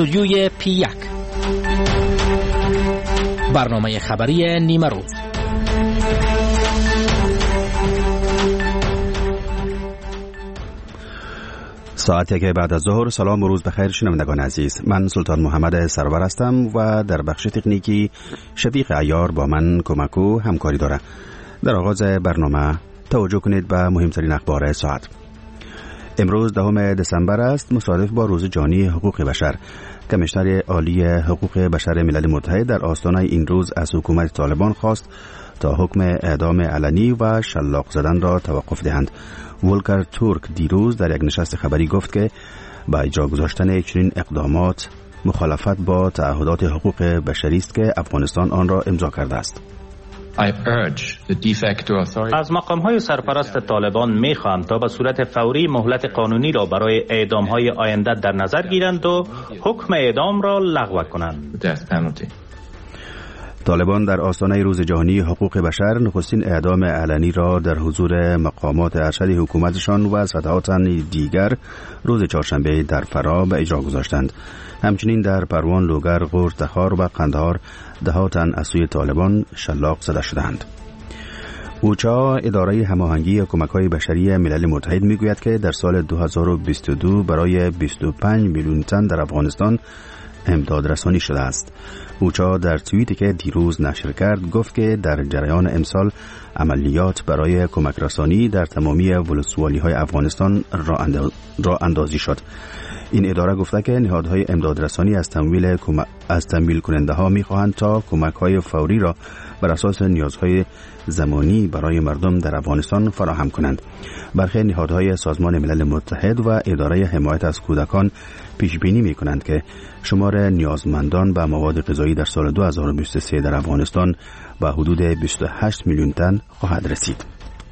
استودیوی P1 برنامه خبری نیمه روز. ساعت 1 بعد از ظهر. سلام و روز بخیر شنوندگان عزیز. من سلطان محمد سرور هستم و در بخش تکنیکی شفیق عیار با من کمک و همکاری داره. در آغاز برنامه توجه کنید به مهمترین اخبار ساعت. امروز 10 دسامبر است، مصادف با روز جهانی حقوق بشر. کمیشنر عالی حقوق بشر ملل متحد در آستانه این روز از حکومت طالبان خواست تا حکم اعدام علنی و شلاق زدن را توقف دهند. ولکر تورک دیروز در یک نشست خبری گفت که با اجرا گذاشتن چنین اقدامات مخالفت با تعهدات حقوق بشری است که افغانستان آن را امضا کرده است. از مقام‌های سرپرست طالبان می‌خواهم تا به صورت فوری مهلت قانونی را برای اعدام‌های آینده در نظر گیرند و حکم اعدام را لغو کنند. طالبان در آستانه روز جهانی حقوق بشر نخستین اعدام علنی را در حضور مقامات ارشد حکومتشان و سطحات دیگر روز چهارشنبه در فرا به اجرا گذاشتند. همچنین در پروان، لوگر، غور، تخار و قندهار ده‌ها تن از سوی طالبان شلاق زده شدند. اوچا، اداره هماهنگی کمک‌های بشری ملل متحد میگوید که در سال 2022 برای 25 میلیون تن در افغانستان امداد رسانی شده است. اوچا در توییتی که دیروز نشر کرد گفت که در جریان امسال عملیات برای کمک رسانی در تمامی ولسوالی‌های افغانستان راه اندازی شد. این اداره گفته که نهادهای امداد رسانی از تمویل کننده ها می خواهند تا کمک های فوری را بر اساس نیازهای زمانی برای مردم در افغانستان فراهم کنند. برخی نهادهای سازمان ملل متحد و اداره حمایت از کودکان پیش بینی می کنند که شمار نیازمندان به مواد غذایی در سال 2023 در افغانستان به حدود 28 میلیون تن خواهد رسید.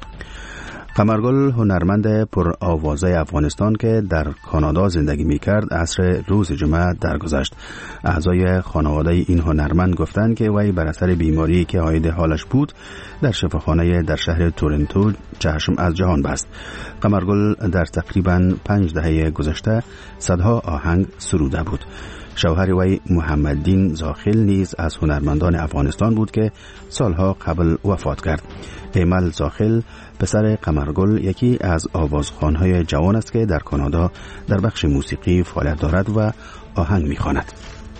قمرگل، هنرمند پر آوازه افغانستان که در کانادا زندگی می‌کرد، عصر روز جمعه درگذشت. اعضای خانواده این هنرمند گفتند که وی بر اثر بیماری که عاید حالش بود در شفاخانه در شهر تورنتو چشم از جهان بست. قمرگل در تقریباً 5 دهه گذشته صدها آهنگ سروده بود. شوهر وی محمددین زاخل نیز از هنرمندان افغانستان بود که سالها قبل وفات کرد. ایمل زاخل، پسر قمرگل، یکی از آوازخوان‌های جوان است که در کانادا در بخش موسیقی فعالیت دارد و آهنگ می‌خواند.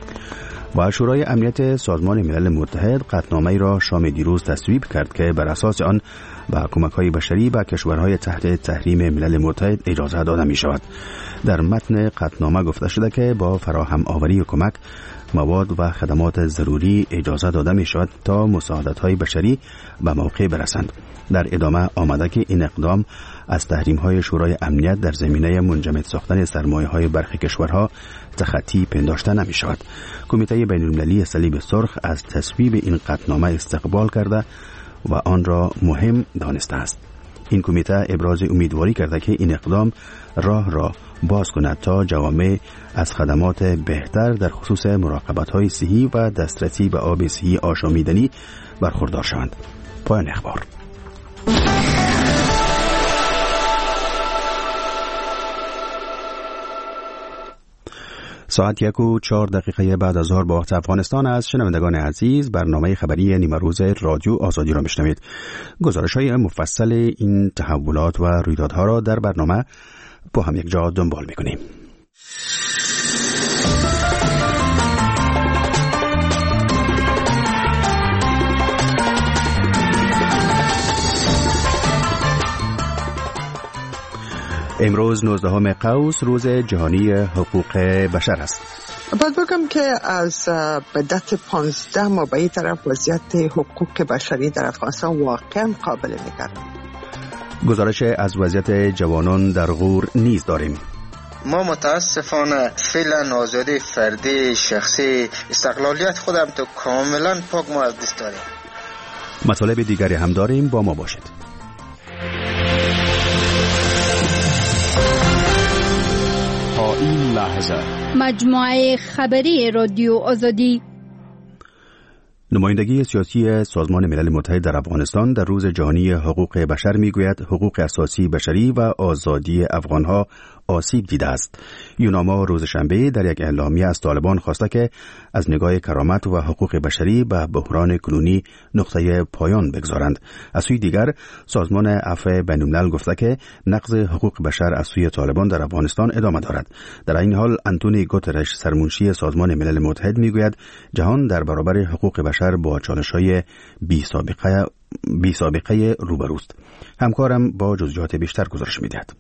و شورای امنیت سازمان ملل متحد قطعنامه‌ای را شام دیروز تصویب کرد که بر اساس آن با کمک‌های بشری به کشورهای تحت تحریم ملل متحد اجازه داده می‌شود. در متن قطعنامه گفته شده که با فراهم آوری کمک، مواد و خدمات ضروری اجازه داده می شود تا مساعدت‌های بشری به موقع برسند. در ادامه آمده که این اقدام از تحریم‌های شورای امنیت در زمینه منجمد ساختن سرمایه‌های برخی کشورها تخطی پنداشته نمی شود. کمیته بین‌المللی صلیب سرخ از تصویب این قطعنامه استقبال کرده و آن را مهم دانسته است. این کمیته ابراز امیدواری کرده که این اقدام راه را باز کند تا جوامع از خدمات بهتر در خصوص مراقبت‌های صحی و دسترسی به آب صحی آشامیدنی برخوردار شوند. پایان اخبار. ساعت 1:04 بعد از ظهر با وقت افغانستان است. شنوندگان عزیز، برنامه خبری نیمه روز رادیو آزادی را میشنوید. گزارش‌های مفصل این تحولات و رویدادها را در برنامه با هم یک جا دنبال می‌کنیم. امروز 19 قوس روز جهانی حقوق بشر است. باید بگم که از بدت 15 ما به این طرف وضعیت حقوق بشری در افغانستان واقعا قابل نگرانی. گزارش از وضعیت جوانان در غور نیز داریم. ما متاسفانه فعلا آزادی فردی شخصی استقلالیت خودم تو کاملا پاک ما از دست داریم. مطالب دیگری هم داریم، با ما باشید. تا این لحظه مجموعه خبری رادیو آزادی. نمایندگی سیاسی سازمان ملل متحد در افغانستان در روز جهانی حقوق بشر میگوید حقوق اساسی بشری و آزادی افغانها آسیب دیده است. یوناما روز شنبه در یک اعلامیه از طالبان خواسته که از نگاه کرامت و حقوق بشری به بحران کنونی نقطه پایان بگذارند. از سوی دیگر سازمان عفو بین‌الملل گفته که نقض حقوق بشر از سوی طالبان در افغانستان ادامه دارد. در این حال آنتونیو گوترش سرمنشی سازمان ملل متحد میگوید جهان در برابر حقوق بشر با چالش‌های بی سابقه روبروست. همکارم با جزئیات بیشتر گزارش می‌دهد.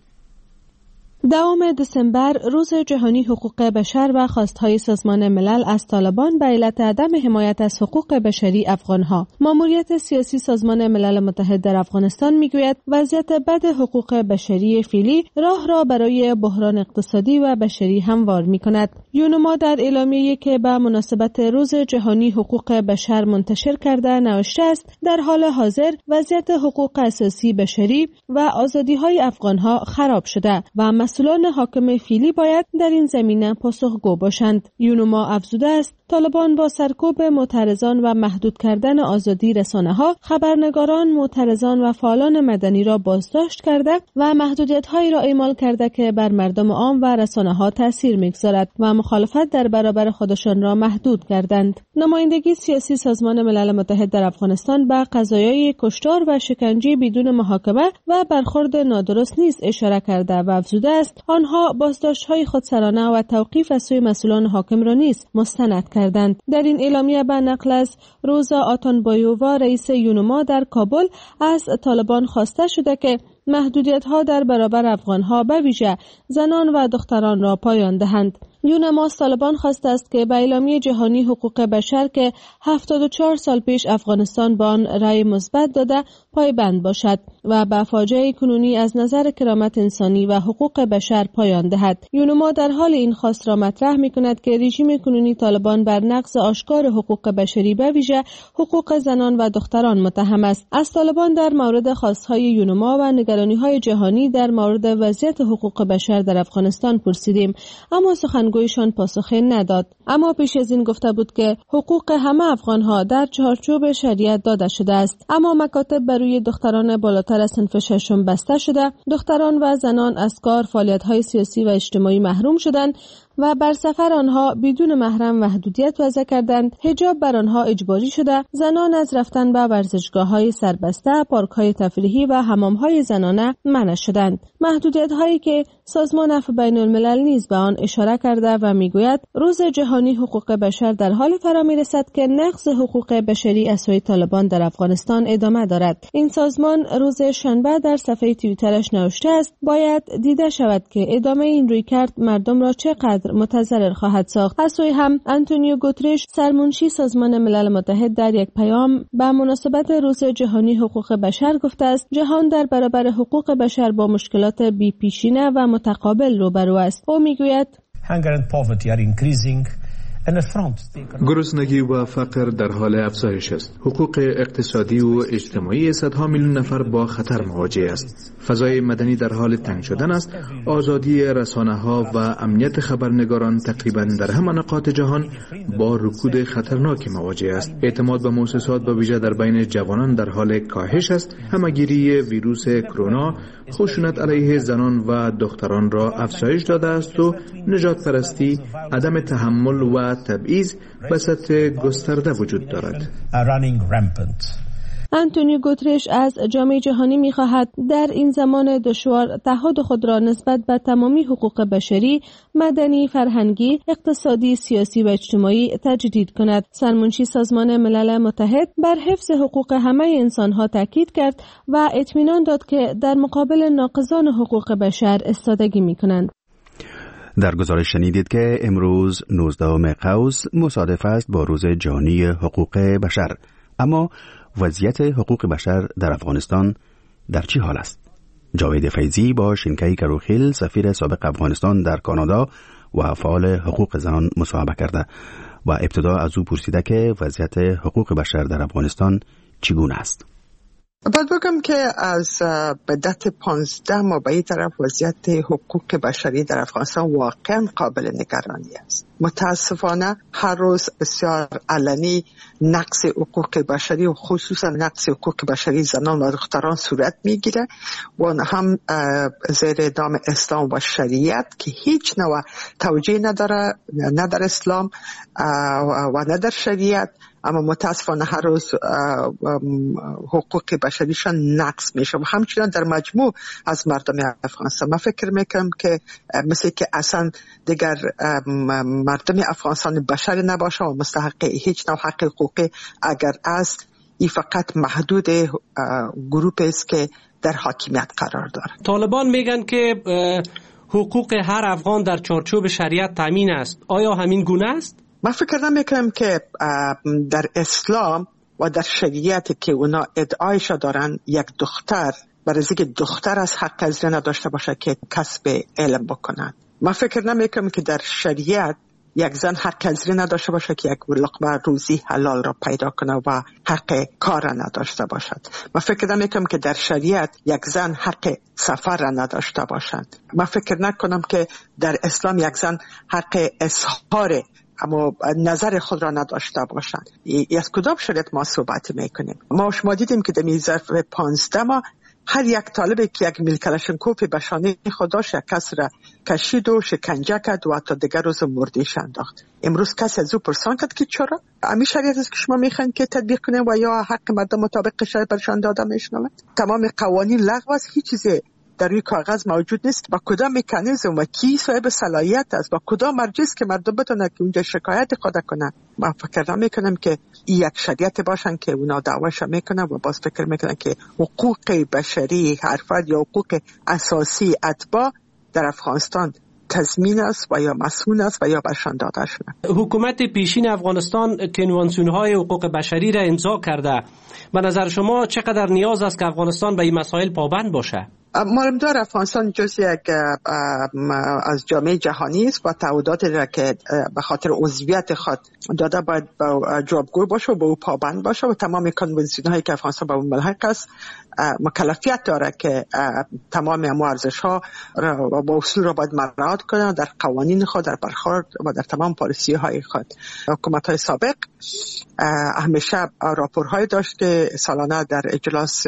دوم دسامبر روز جهانی حقوق بشر و خواستهای سازمان ملل از طالبان به علت عدم حمایت از حقوق بشری افغانها. ماموریت سیاسی سازمان ملل متحد در افغانستان میگوید وضعیت بد حقوق بشری فعلی راه را برای بحران اقتصادی و بشری هموار میکند. یونما در اعلامیه‌ای که به مناسبت روز جهانی حقوق بشر منتشر کرده نوشته است در حال حاضر وضعیت حقوق اساسی بشری و آزادی‌های افغانها خراب شده و مسئولان حاکم فعلی باید در این زمینه پاسخگو باشند. یونما افزوده است طالبان با سرکوب معترضان و محدود کردن آزادی رسانه‌ها، خبرنگاران، معترضان و فعالان مدنی را بازداشت کرده و محدودیت‌هایی را اعمال کرده که بر مردم عام و رسانه‌ها تأثیر می‌گذارد و مخالفت در برابر خودشان را محدود کردند. نمایندگی سیاسی سازمان ملل متحد در افغانستان به قضایای کشتار و شکنجه بدون محاکمه و برخورد نادرست نیز اشاره کرده و افزوده است آنها بازداشت‌های خودسرانه و توقیف از سوی مسئولان حاکم را نیز مستند کردند. در این اعلامیه به نقل از روزا آتانبایووا رئیس یونما در کابل از طالبان خواسته شده که محدودیت‌ها در برابر افغان‌ها به ویژه زنان و دختران را پایان دهند. یونما از طالبان خواسته است که به اعلامیه جهانی حقوق بشر که 74 سال پیش افغانستان به آن رأی مثبت داده پایبند باشد و به فاجعه کنونی از نظر کرامت انسانی و حقوق بشر پایان دهد. یونما در حال این خواست را مطرح می‌کند که رژیم کنونی طالبان بر نقض آشکار حقوق بشری به ویژه حقوق زنان و دختران متهم است. از طالبان در مورد خواست‌های یونما و نگرانی‌های جهانی در مورد وضعیت حقوق بشر در افغانستان پرسیدیم، اما سخنگویشان پاسخی نداد. اما پیش از این گفته بود که حقوق همه افغان‌ها در چارچوب شریعت داده شده است، اما مکاتب بر روی دختران بالاتر از صنف ششم بسته شده، دختران و زنان از کار، فعالیت‌های سیاسی و اجتماعی محروم شدند و بر سفر آنها بدون محرم محدودیت وضع کردند، حجاب بر آنها اجباری شده، زنان از رفتن به ورزشگاه‌های سربسته، پارک‌های تفریحی و حمام‌های زنانه منع شدند. محدودیت‌هایی که سازمان عفو بین‌الملل نیز به آن اشاره کرده و می‌گوید روز جهانی حقوق بشر در حال فرا می‌رسد که نقض حقوق بشری از سوی طالبان در افغانستان ادامه دارد. این سازمان روز شنبه در صفحه توییترش نوشته است باید دیده شود که ادامه این رویکرد مردم را چقدر متضرر خواهد ساخت. از سوی هم آنتونیو گوترش سرمنشی سازمان ملل متحد در یک پیام به مناسبت روز جهانی حقوق بشر گفته است جهان در برابر حقوق بشر با مشکلات بی‌پیشینه و متقابل روبرو است. او میگوید گرسنگی و فقر در حال افزایش است. حقوق اقتصادی و اجتماعی صدها میلیون نفر با خطر مواجه است. فضای مدنی در حال تنگ شدن است. آزادی رسانه‌ها و امنیت خبرنگاران تقریبا در همه نقاط جهان با رکود خطرناک مواجه است. اعتماد به مؤسسات به ویژه در بین جوانان در حال کاهش است. همه‌گیری ویروس کرونا خشونت علیه زنان و دختران را افزایش داده است و نجات پرستی، عدم تحمل و تبعیض به سطح گسترده وجود دارد. آنتونیو گوترش از جامعه جهانی می‌خواهد در این زمان دشوار تعهد خود را نسبت به تمامی حقوق بشری، مدنی، فرهنگی، اقتصادی، سیاسی و اجتماعی تجدید کند. سرمنشی سازمان ملل متحد بر حفظ حقوق همه انسان‌ها تاکید کرد و اطمینان داد که در مقابل ناقضان حقوق بشر ایستادگی می‌کنند. در گزارش شنیدید که امروز 19 قوس مصادف است با روز جهانی حقوق بشر. اما وضعیت حقوق بشر در افغانستان در چه حال است؟ جاوید فیضی با شینکای کروخیل سفیر سابق افغانستان در کانادا و فعال حقوق زنان مصاحبه کرده و ابتدا از او پرسیده که وضعیت حقوق بشر در افغانستان چگونه است؟ باید بگم که از بدت 15 ماه به این طرف وضعیت حقوق بشری در افغانستان واقعا قابل نگرانی است. متاسفانه هر روز بسیار علنی نقض حقوق بشری و خصوصا نقض حقوق بشری زنان و دختران صورت میگیره و هم زیر نام اسلام و شریعت که هیچ نوع توجیه نداره، نه در اسلام و نه در شریعت، اما متاسفانه هر روز حقوق بشریشان نقض میشه و همچنان در مجموع از مردم افغانستان. من فکر میکنم که مثل که اصلا دیگر مردم افغانستان بشر نباشه و مستحق هیچ نوع حق حقوقی اگر است، این فقط محدود گروه است که در حاکمیت قرار داره. طالبان میگن که حقوق هر افغان در چارچوب شریعت تامین است. آیا همین گونه است؟ من فکر نمیکنم که در اسلام و در شریعت که اونا ادعایش دارن یک دختر برای اینکه دختر از حق از نداشته باشه که کسب علم بکنن. من فکر نمیکنم که در شریعت یک زن حق از نداشته باشه که یک لقمه روزی حلال را پیدا کنه و حق کار نداشته باشد. من فکر نمیکنم که در شریعت یک زن حق سفر را نداشته باشد. من فکر نکنم که در اسلام یک زن حق اظهار اما نظر خود را نداشته باشند. از کدام شریعت ما صحبت میکنیم؟ ما شما دیدیم که در ظرف 15 ماه هر یک طالبی که یک میل کلاشینکوف به شانه خود داشت یک کس را کشید و شکنجه کرد و حتی دیگر روز مردهش انداخت. امروز کسی از او پرسان کرد که چرا؟ همین شریعت است که شما میخواین که تطبیق کنه و یا حق مردم مطابق شریعت برشان داده میشنوه؟ تمام قوانین لغو است، هیچ چیزی در روی کاغذ موجود نیست. با کدام مکانیزم و کی صاحب صلاحیت است، با کدام مرجع است که مردم بتونن که اونجا شکایت خود کنن؟ من فکر نمیکنم که این یک شریعت باشن که اونا دعواش میکنن و باز فکر میکنن که حقوق بشری هر فرد یا حقوق اساسی اتباع در افغانستان تضمین است و یا مسئول است و یا برشان داده شده. حکومت پیشین افغانستان کنوانسیون‌های حقوق بشری را امضا کرده. به نظر شما چقدر نیاز است که افغانستان به این مسائل پابند باشه؟ معلومدار افغانستان جزء یک از جامعه جهانی است و تعهداتی را که به خاطر عضویت خود داده باید جوابگو باشه و به او پابند باشه و تمام کنوانسیون‌هایی که افغانستان به اون ملحق است مکلفیت داره که تمام ارزش‌ها و اصول را باید مراعات کنه در قوانین خود، در برخورد و در تمام پالیسی‌های خود. حکومت‌های سابق همیشه راپورهای داشت که سالانه در اجلاس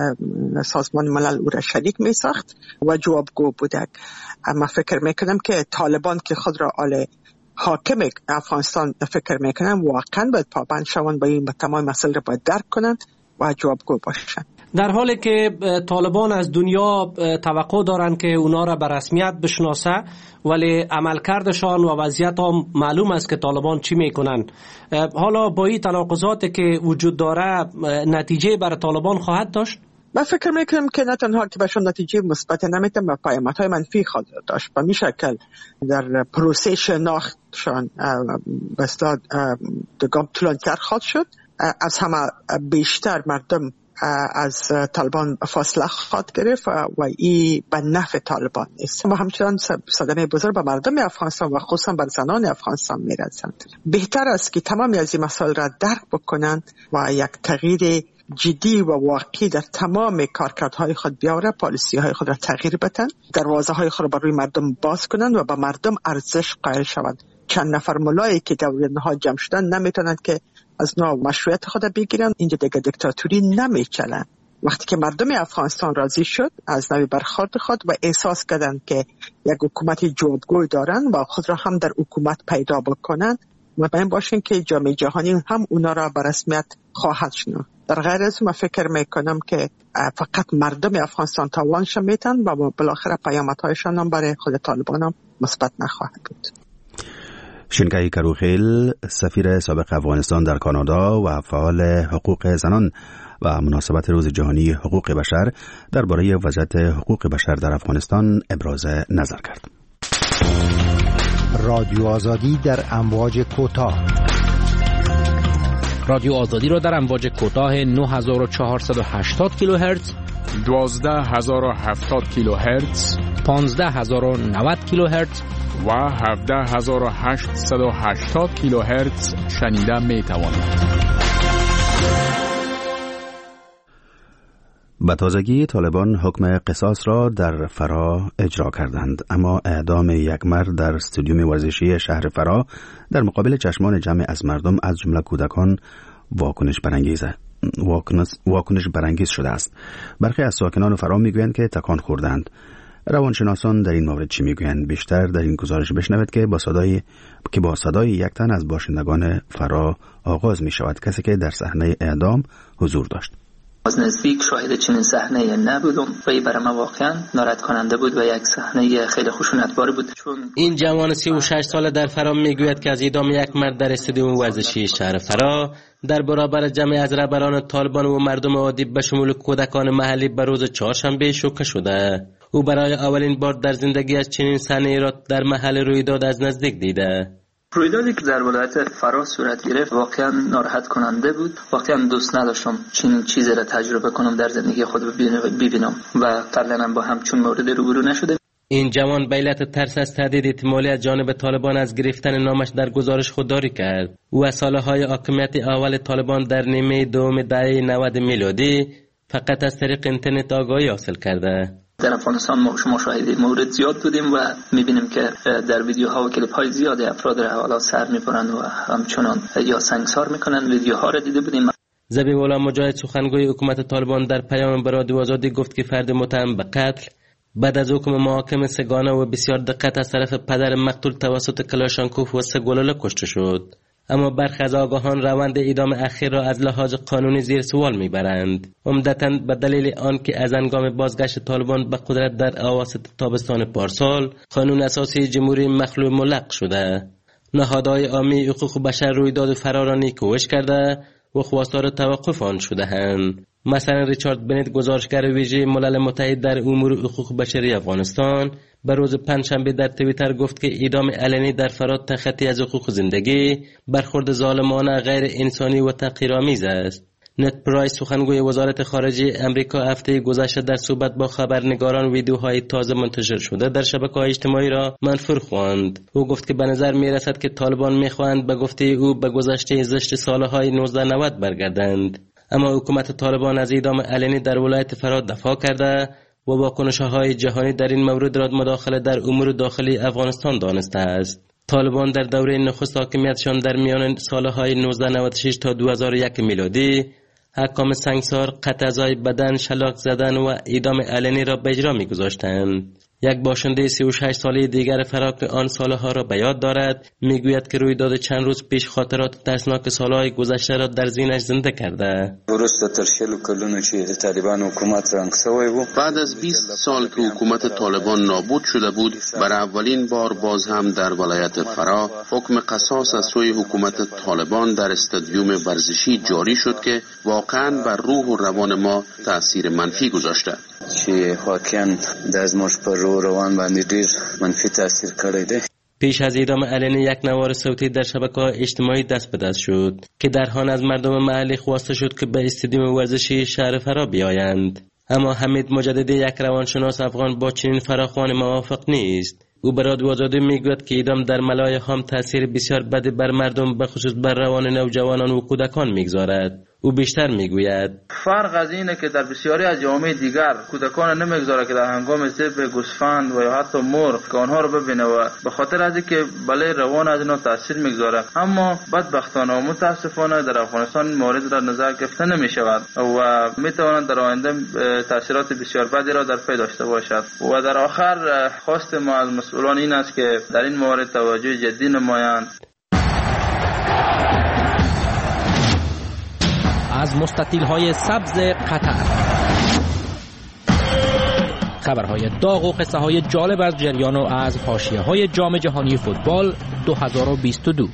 سازمان ملل او را شریک می ساخت و جوابگو بودک. اما فکر میکنم که طالبان که خود را حاکم افغانستان فکر میکنم واقعا باید پابند شوند و این تمام مسائل را باید درک کنند و جوابگو باشند. در حالی که طالبان از دنیا توقع دارند که اونا را به رسمیت بشناسه، ولی عملکردشان و وضعیت هم معلوم است که طالبان چی میکنن. حالا با این تناقضات که وجود داره نتیجه برای طالبان خواهد داشت؟ من فکر میکنم که نه تنها که بهشون نتیجه مثبت نمیتون و پیامدهای منفی خواهد داشت. به این شکل در پروسه شناختشان بسیار دگام طولانی‌تر خواهد شد. از همه بیشتر مردم از طالبان فاصله خواهد گرفت و این به نفع طالبان است. و همچنان صدمه بزرگ به مردم افغانستان و خصوصا بر زنان افغانستان میرسند. بهتر است که تمام از این مسائل را درک بکنند و یک تغییر جدی و واقعی در تمام کارکردهای خود بیاره، پالیسی‌های خود را تغییر بدن، دروازه‌های خود را برای مردم باز کنند و به مردم ارزش قائل شوند. چند نفر ملایی که در اونها جمع شدن نمیتونند که از نوع مشروعیت خود بگیرن. اینجا دیگه دیکتاتوری نمیچلن. وقتی که مردم افغانستان راضی شد از نوع برخورد خود و احساس کردند که یک حکومت جوابگوی دارن و خود را هم در حکومت پیدا بکنن، مطمئن باشین که جامعه جهانی هم اونا را به رسمیت خواهد شناخت. در غیر از من فکر میکنم که فقط مردم افغانستان تاوانش میتن و بالاخره پیامدهایشان هم برای خود طالبان هم مثبت نخواهد بود. شنگای کروخیل، سفیر سابق افغانستان در کانادا و فعال حقوق زنان و مناسبت روز جهانی حقوق بشر درباره وضعیت حقوق بشر در افغانستان ابراز نظر کرد. رادیو آزادی در امواج کوتاه. رادیو آزادی را در امواج کوتاه 9480 کیلوهرتز، 12070 کیلوهرتز، 15090 کیلوهرتز و 17880 کیلوهرتز شنیده می توانید. به تازگی طالبان حکم قصاص را در فرا اجرا کردند، اما اعدام یک مرد در استادیوم ورزشی شهر فرا در مقابل چشمان جمع از مردم از جمله کودکان واکنش برانگیز شده است. برخی از ساکنان فرا میگویند که تکان خوردند. روانشناسان در این مورد چی میگویند؟ بیشتر در این گزارش بشنوید که با صدای یک تن از باشندگان فرا آغاز می شود، کسی که در صحنه اعدام حضور داشت. از نزدیک شاهد چنین صحنه نبودم و این برای من واقعا ناراحت کننده بود و یک صحنه خیلی خشونتبار بود. چون این جوان 36 ساله در فرا میگوید که از اعدام یک مرد در استادیوم ورزشی شهر فرا در برابر جمعی از رهبران طالبان و مردم عادی به شمول کودکان محلی به روز چهارشنبه شوکه شده. او برای اولین بار در زندگیش چنین صحنه‌ای را در محل رویداد از نزدیک دیده. رویدادی که در ولایت فرا صورت گرفت واقعا ناراحت کننده بود. واقعا دوست نداشتم چنین چیزی را تجربه کنم، در زندگی خود ببینم و قبلا با همچون مورد روبرو نشده. این جوان به علت ترس از تهدید احتمالی از جانب طالبان از گرفتن نامش در گزارش خودداری کرد. او از سالهای حاکمیت اول طالبان در نیمه دوم دهه 90 میلادی فقط از طریق اینترنت آگاهی حاصل کرده. در افغانستان ما شما شاهد مورد زیاد بودیم و میبینیم که در ویدیوها و کلیپ های زیادی افراد را حالا سر میبرند و همچنان یا سنگسار میکنند. ویدیوها را دیده بودیم. ذبیح الله مجاهد سخنگوی حکومت طالبان در پیام به رادیو آزادی گفت که فرد متهم به قتل بعد از حکم محاکمه سگانه و بسیار دقت از طرف پدر مقتول توسط کلاشانکوف و 3 گلوله کشته شد. اما برخی از آگاهان روند اعدام اخیر را از لحاظ قانونی زیر سوال میبرند، عمدتاً به دلیل آنکه از هنگام بازگشت طالبان به قدرت در اواسط تابستان پارسال قانون اساسی جمهوری مخلوع ملغا شده. نهادهای عامی حقوق بشر رویداد فرا را نیکوش کرده و خواستار توقف آن شده‌اند. مثلا ریچارد بنت، گزارشگر ویژه ملل متحد در امور حقوق بشری افغانستان، به روز پنجشنبه در توییتر گفت که اعدام علنی در فرا تخطی از حقوق زندگی، برخورد ظالمانه، غیر انسانی و تحقیرآمیز است. نت پرایس، سخنگوی وزارت خارجه امریکا، هفته گذشته در صحبت با خبرنگاران ویدیوهای تازه منتشر شده در شبکه‌های اجتماعی را منفور خواند. او گفت که به نظر می‌رسد که طالبان می‌خواهند به گفته او به گذشته زشت سالهای 1990 برگردند. اما حکومت طالبان از اعدام علنی در ولایت فرا دفاع کرده و واکنش‌های جهانی در این مورد را مداخله در امور داخلی افغانستان دانسته است. طالبان در دوره نخست حاکمیتشان در میان سالهای 1996 تا 2001 میلادی احکام سنگسار، قطع اعضای بدن، شلاق زدن و اعدام علنی را به اجرا می‌گذاشتند. یک باشنده 36 ساله دیگر فرا که آن سالها را به یاد دارد میگوید که رویداد چند روز پیش خاطرات ترسناک سالهای گذشته را در ذهنش زنده کرده. بعد از 20 سال که حکومت طالبان نابود شده بود، برای اولین بار باز هم در ولایت فرا حکم قصاص از سوی حکومت طالبان در استادیوم ورزشی جاری شد که واقعا بر روح و روان ما تأثیر منفی گذاشته. روان باندې ډیر منفي تاثیر کړی دی. پیش از اعدام علنی یک نوار صوتی در شبکه‌های اجتماعی دست به دست شد که در آن از مردم محلی خواسته شد که به استادیوم ورزشی شهر فرا بیایند. اما حمید مجددی، یک روانشناس افغان، با چنین فراخوان موافق نیست. او به رادیو آزادی میگوید که اعدام در ملای هم تاثیر بسیار بدی بر مردم، به خصوص بر روان نوجوانان و کودکان میگذارد. او بیشتر میگوید فرق از اینه که در بسیاری از جوامع دیگر کودکان نمیگذاره که در هنگام ذبح گوسفند و یا حتی مرغ که آنها رو ببینه و به خاطر از اینکه بله روان از اینا تاثیر میگذاره. اما بدبختانه و متاسفانه در افغانستان این مورد در نظر گرفته نمی شود و میتواند در آینده تاثیرات بسیار بدی را در پی داشته باشد. و در آخر خواست ما از مسئولان این است که در این مورد توجه جدی نمایند. از مستطیل‌های سبز قطر، خبرهای داغ و قصه‌های جالب از جریان و از حاشیه‌های جام جهانی فوتبال 2022.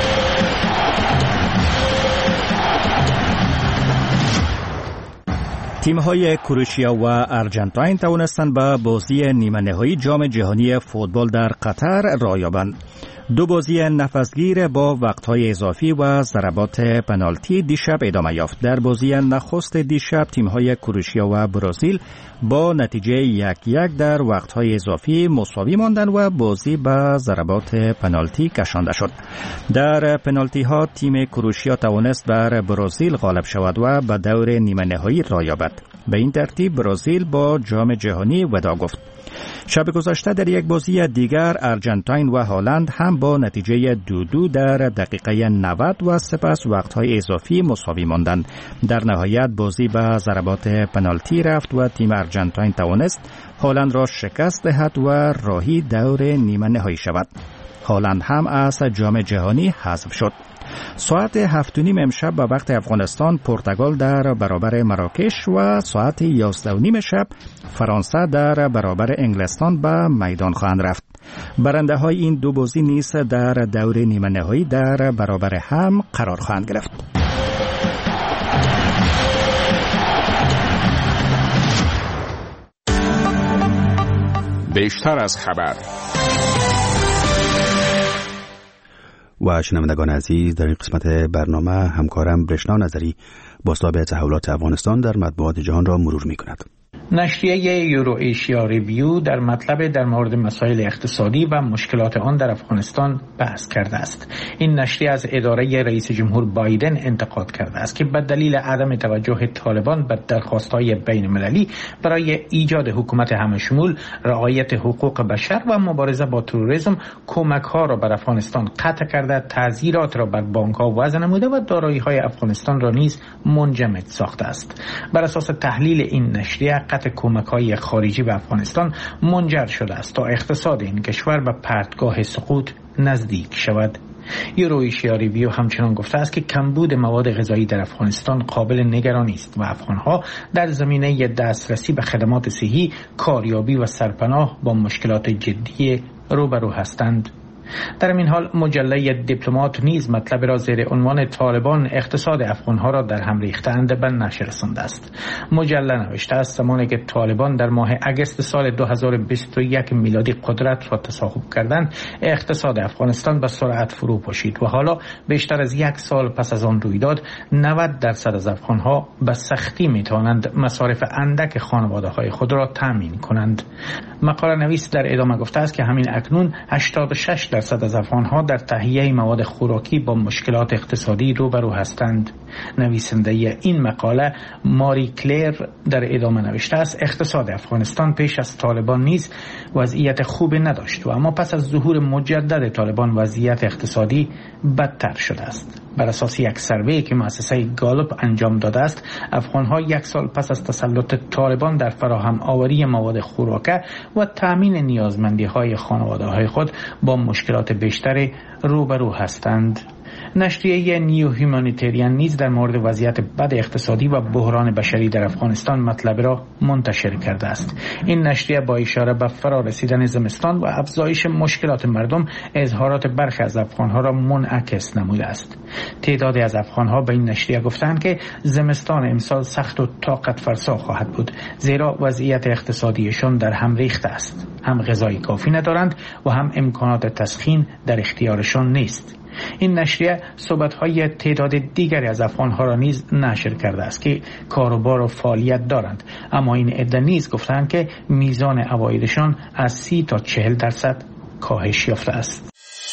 تیم‌های کروشیا و ارجنتاین توانستند به بازی نیمه نهایی جام جهانی فوتبال در قطر راه یابند. دو بازی نفسگیر با وقت‌های اضافی و ضربات پنالتی دیشب ادامه یافت. در بازی نخست دیشب تیم‌های کروشیا و برزیل با نتیجه 1-1 در وقت‌های اضافی مساوی ماندند و بازی به ضربات پنالتی کشانده شد. در پنالتی‌ها تیم کروشیا توانست بر برزیل غالب شود و به دور نیمه نهایی را یابد. به این ترتیب برزیل با جام جهانی وداع گفت. شب گذشته در یک بازی دیگر ارژانتین و هلند هم با نتیجه 2-2 در دقیقه 90 و سپس وقت‌های اضافی مساوی ماندند. در نهایت بازی به ضربات پنالتی رفت و تیم ارژانتین توانست هلند را شکست دهد و راهی دور نیمه نهایی شود. هلند هم از جام جهانی حذف شد. ساعت 7:30 امشب به وقت افغانستان پرتغال در برابر مراکش و ساعت 11:30 شب فرانسه در برابر انگلستان به میدان خواهند رفت. برنده های این دو بازی نیز در دور نیمه نهایی در برابر هم قرار خواهند گرفت. بیشتر از خبر. و شنوندگان عزیز، در این قسمت برنامه همکارم برشنا نظری بازتاب تحولات افغانستان در مطبوعات جهان را مرور می کند. نشریه یورو ایشیا ریویو در مطلب در مورد مسائل اقتصادی و مشکلات آن در افغانستان بحث کرده است. این نشریه از اداره رئیس جمهور بایدن انتقاد کرده است که به دلیل عدم توجه طالبان به درخواست‌های بین‌المللی برای ایجاد حکومت همه‌شمول، رعایت حقوق بشر و مبارزه با تروریسم کمک‌ها را بر افغانستان قطع کرده، تعزیرات را بر بانک‌ها وضع نموده و دارایی‌های افغانستان را نیز منجمد ساخته است. بر اساس تحلیل این نشریه قطع کمک‌های خارجی به افغانستان منجر شده است تا اقتصاد این کشور به پرتگاه سقوط نزدیک شود. یورو ایشیا ریویو همچنان گفته است که کمبود مواد غذایی در افغانستان قابل نگرانی است و افغان‌ها در زمینه دسترسی به خدمات صحی، کاریابی و سرپناه با مشکلات جدی روبرو هستند. در این حال مجله دیپلمات نیز مطلب را زیر عنوان طالبان اقتصاد افغانها را در هم ریختند به نشر رسانده است. مجله نوشته است زمانی که طالبان در ماه اگست سال 2021 میلادی قدرت را تصاحب کردند، اقتصاد افغانستان به سرعت فرو پاشید و حالا بیشتر از یک سال پس از آن رویداد 90% از افغانها به سختی میتوانند مصارف اندک خانواده‌های خود را تامین کنند. مقاله نویس در ادامه گفته است که همین اکنون 86% از افغانها در تهیه مواد خوراکی با مشکلات اقتصادی روبرو هستند. نویسنده این مقاله ماری کلیر در ادامه نوشته است اقتصاد افغانستان پیش از طالبان نیز وضعیت خوبی نداشت و اما پس از ظهور مجدد طالبان وضعیت اقتصادی بدتر شده است. بر اساس یک سروی که مؤسسه گالوپ انجام داده است، افغانها یک سال پس از تسلط طالبان در فراهم آوری مواد خوراکه و تامین نیازمندی‌های خانواده‌های خود با مشکلات بیشتری روبرو هستند. نشریه نیو هیومانیتریان نیز در مورد وضعیت بد اقتصادی و بحران بشری در افغانستان مطلب را منتشر کرده است. این نشریه با اشاره به فرا رسیدن زمستان و افزایش مشکلات مردم، اظهارات برخی از افغانها را منعکس نموده است. تعدادی از افغانها به این نشریه گفتند که زمستان امسال سخت و طاقت فرسا خواهد بود، زیرا وضعیت اقتصادیشان در هم ریخته است. هم غذای کافی ندارند و هم امکانات تسخین در اختیارشان نیست. این نشریه صحبت‌های تعداد دیگری از افغان‌ها را نیز نشر کرده است که کاروبار و فعالیت دارند، اما این عده نیز گفتند که میزان عوایدشان از 30 تا 40% کاهش یافته است.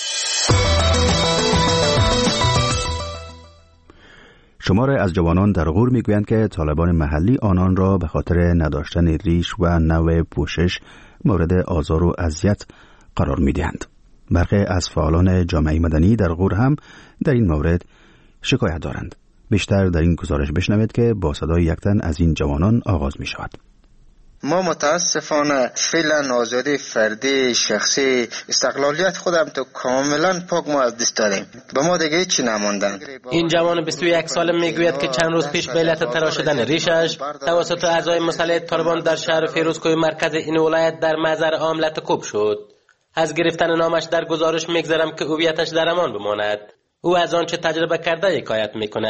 شماری از جوانان در غور میگویند که طالبان محلی آنان را به خاطر نداشتن ریش و نوع پوشش مورد آزار و اذیت قرار میدهند. برخی از فعالان جامعه مدنی در غور هم در این مورد شکایت دارند. بیشتر در این گزارش بشنوید که با صدای یک تن از این جوانان آغاز می شود. ما متاسفانه فعلا آزادی فردی شخصی استقلالیت خودم تو کاملا پاک ما از دست دادیم. به ما دیگه چی نماندن. این جوان 21 ساله میگوید که چند روز پیش به علت تراشیدن ریشش توسط اعضای مسلح طالبان در شهر فیروزکوه مرکز این ولایت در محضر عام لطکوب شد. از گرفتن نامش در گزارش میگذارم که هویتش در امان بماند. او از آنچه تجربه کرده حکایت میکند.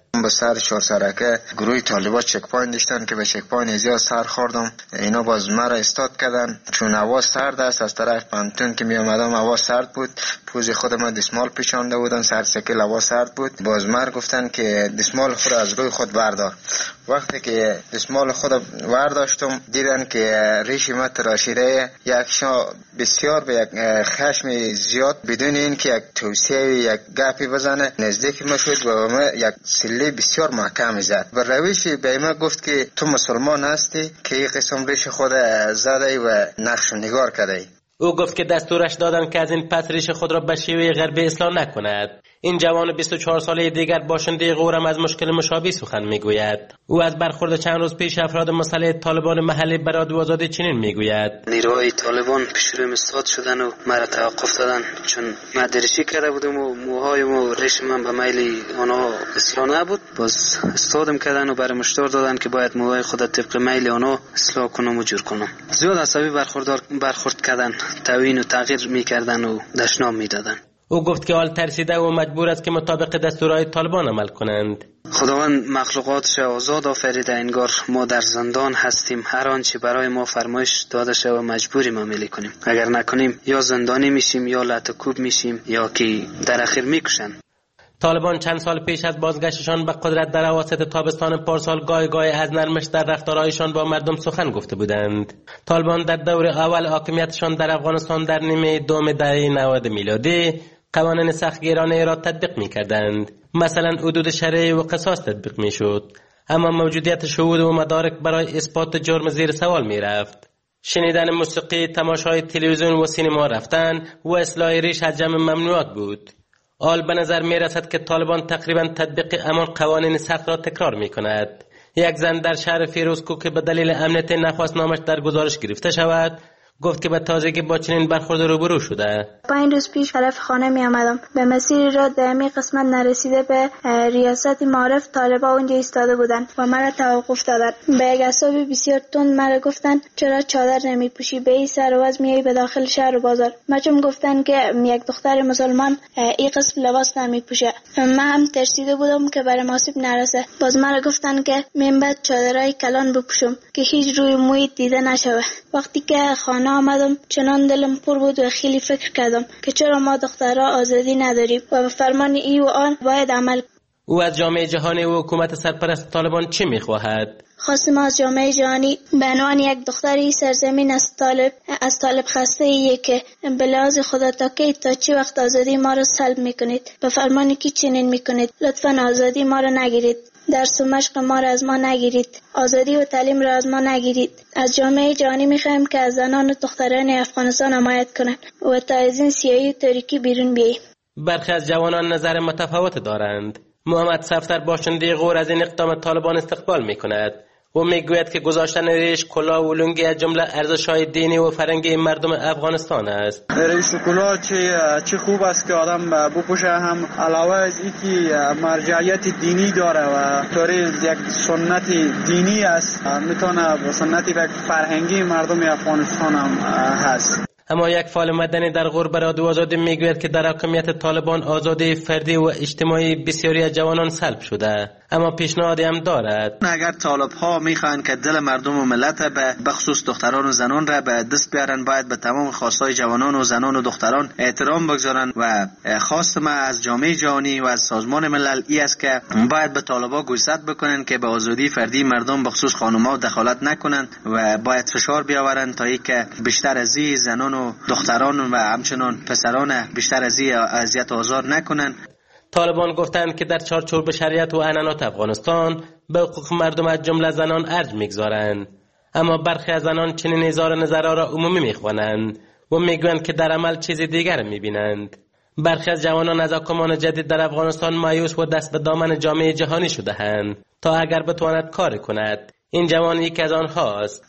به سر چهار سرکه گروه طالبان چک پوینت داشتن که به چک پوینت زیاد سر خوردم. اینا باز مرا استاد کردن چون هوا سرد است. از طرف پانتون که می اومدم هوا سرد بود، پوز خودم دستمال پیچانده بودن، سر سکل هوا سرد بود. باز مرا گفتن که دستمال خود از روی خود بردار. وقتی که دستمال خود برداشتم دیدن که ریش من تراشیده، یک شا بسیار به یک خشم زیاد بدون این که یک توصیه یک گپی بزنه نزدیک ما شد و ما یک سلی بسیار محکم زد. و روشی به ما گفت که تو مسلمان هستی که این قسم ریش خود زده و نقش نگار کرده. او گفت که دستورش دادن که از این پس ریش خود را به شیوه غربی اصلاح نکند. این جوان 24 ساله دیگر باشنده غورم از مشکل مشابه سخن میگوید. او از برخورد چند روز پیش افراد مسلح طالبان محلی بر رادیو آزادی چنین میگوید: نیروهای طالبان پیش رویم استاد شدن و مرا توقف دادن چون من درشی کرده بودم و موهایم و ریش من به میل آنها اصلاح نبود. باز استادم کردن و برای مشتار دادن که باید موهای خود طبق میل آنها اصلاح کنم و جور کنم. زیاد عصبی برخورد کردن، توهین و تغییر میکردن و دشنام میدادن. او گفت که حال ترسیده و مجبور است که مطابق دستورهای طالبان عمل کنند. خداوند مخلوقاتش آزاد آفریده، انگار ما در زندان هستیم. هر آنچه برای ما فرمایش داده شده و مجبوریم عملی کنیم. اگر نکنیم یا زندانی میشیم یا لطکوب میشیم یا که در اخیر میکشن. طالبان چند سال پیش از بازگشتشان به قدرت در اواسط تابستان پارسال گاهی از نرمش در رفتارهایشان با مردم سخن گفته بودند. طالبان در دور اول حاکمیتشان در افغانستان در نیمه دوم دهه 90 میلادی قوانین سختگیرانه را تطبیق می‌کردند. مثلا حدود شرعی و قصاص تطبیق می‌شد، اما موجودیت شهود و مدارک برای اثبات جرم زیر سوال می‌رفت. شنیدن موسیقی، تماشای تلویزیون و سینما رفتن و اصلاح ریش حجم ممنوعات بود. حال به نظر می‌رسد که طالبان تقریباً تطبیق همان قوانین سخت را تکرار می‌کند. یک زن در شهر فیروزکوه که به دلیل امنیت نخواست نامش در گزارش گرفته شود، گفت که به تازگی با چنین برخورد روبرو شده. 5 روز پیش طرف خانه می آمدم. به مسیر را در می قسمت نرسیده به ریاست معارف طالبا اونجا ایستاده بودند و مرا توقف دادند. به یک اعصاب بسیار تند مرا گفتند چرا چادر نمی پوشی، به این سر و وضع میای به داخل شهر و بازار. مچم گفتند که یک دختر مسلمان این قسم لباس نمی پوشه. من هم ترسیده بودم که برای مناسب نرسه. باز مرا گفتند که من بعد چادرای کلان بپوشم که هیچ روی موی دیده نشوه. وقتی که خانه آمدم چنان دلم پر بود و خیلی فکر کردم که چرا ما دخترها آزادی نداریم و به فرمان ای و آن باید عمل. او از جامعه جهانی و حکومت سرپرست طالبان چی میخواهد؟ خواستم از جامعه جهانی به عنوان یک دختری سرزمین از طالب خسته ایه که به لحاظ خدا تا چی وقت آزادی ما را سلب میکنید؟ به فرمان کی چنین میکنید؟ لطفاً آزادی ما را نگیرید. درس و مشق ما را از ما نگیرید. آزادی و تعلیم را از ما نگیرید. از جامعه جهانی میخوایم که از زنان و دختران افغانستان حمایت کنند و تا از این سیاهی و تاریکی بیرون بیاییم. برخی از جوانان نظر متفاوت دارند. محمد صفدر باشنده غور از این اقدام طالبان استقبال میکند و میگوید که گذاشتن ریش، کلاه و لنگی از جمله ارزش‌های دینی و فرهنگی مردم افغانستان است. ریش و کلاه چه خوب است که آدم بپوشه، هم علاوه از اینکه مرجعیت دینی داره و طوری یک سنت دینی است، میتونه سنتی و فرهنگی مردم افغانستان هم هست. اما یک فعال مدنی در غور به رادیو آزادی میگوید که در حاکمیت طالبان آزادی فردی و اجتماعی بسیاری از جوانان سلب شده، اما پیشنهادی هم دارد. اگر طالب ها میخوان که دل مردم و ملت به خصوص دختران و زنان را به دست بیارن، باید به تمام خواستهای جوانان و زنان و دختران احترام بگذارن و خواست ما از جامعه جهانی و از سازمان ملل ای است که باید به طالبا گوشزد بکنن که به آزادی فردی مردم به خصوص خانم‌ها دخالت نکنن و باید فشار بیاورن تا اینکه بیشتر از این زنان و دختران و همچنان پسران بیشتر از این اذیت و آزار نکنن. طالبان گفتند که در چارچوب شریعت و عنعنات افغانستان به حقوق مردم از جمله زنان ارج میگذارند، اما برخی از زنان چنین اظهار نظرها را عمومی میخوانند و میگویند که در عمل چیز دیگر میبینند. برخی از جوانان از حکومت جدید در افغانستان مایوس و دست به دامن جامعه جهانی شده‌اند تا اگر بتواند کار کند. این جوان یکی از آنهاست.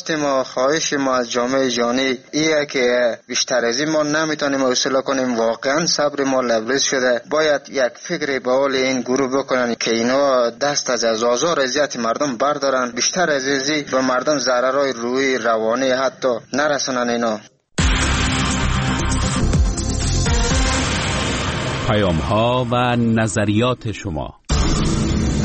خواهش ما از جامعه جهانی ایه که بیشتر از این ما نمیتونیم حوصله کنیم. واقعا صبر ما لبریز شده. باید یک فکری به حال این گروه بکنن که اینا دست از آزار اذیت مردم بردارن، بیشتر از این به مردم ضررهای روحی روانی حتی نرسونن. اینا پیام‌ها و نظریات شما.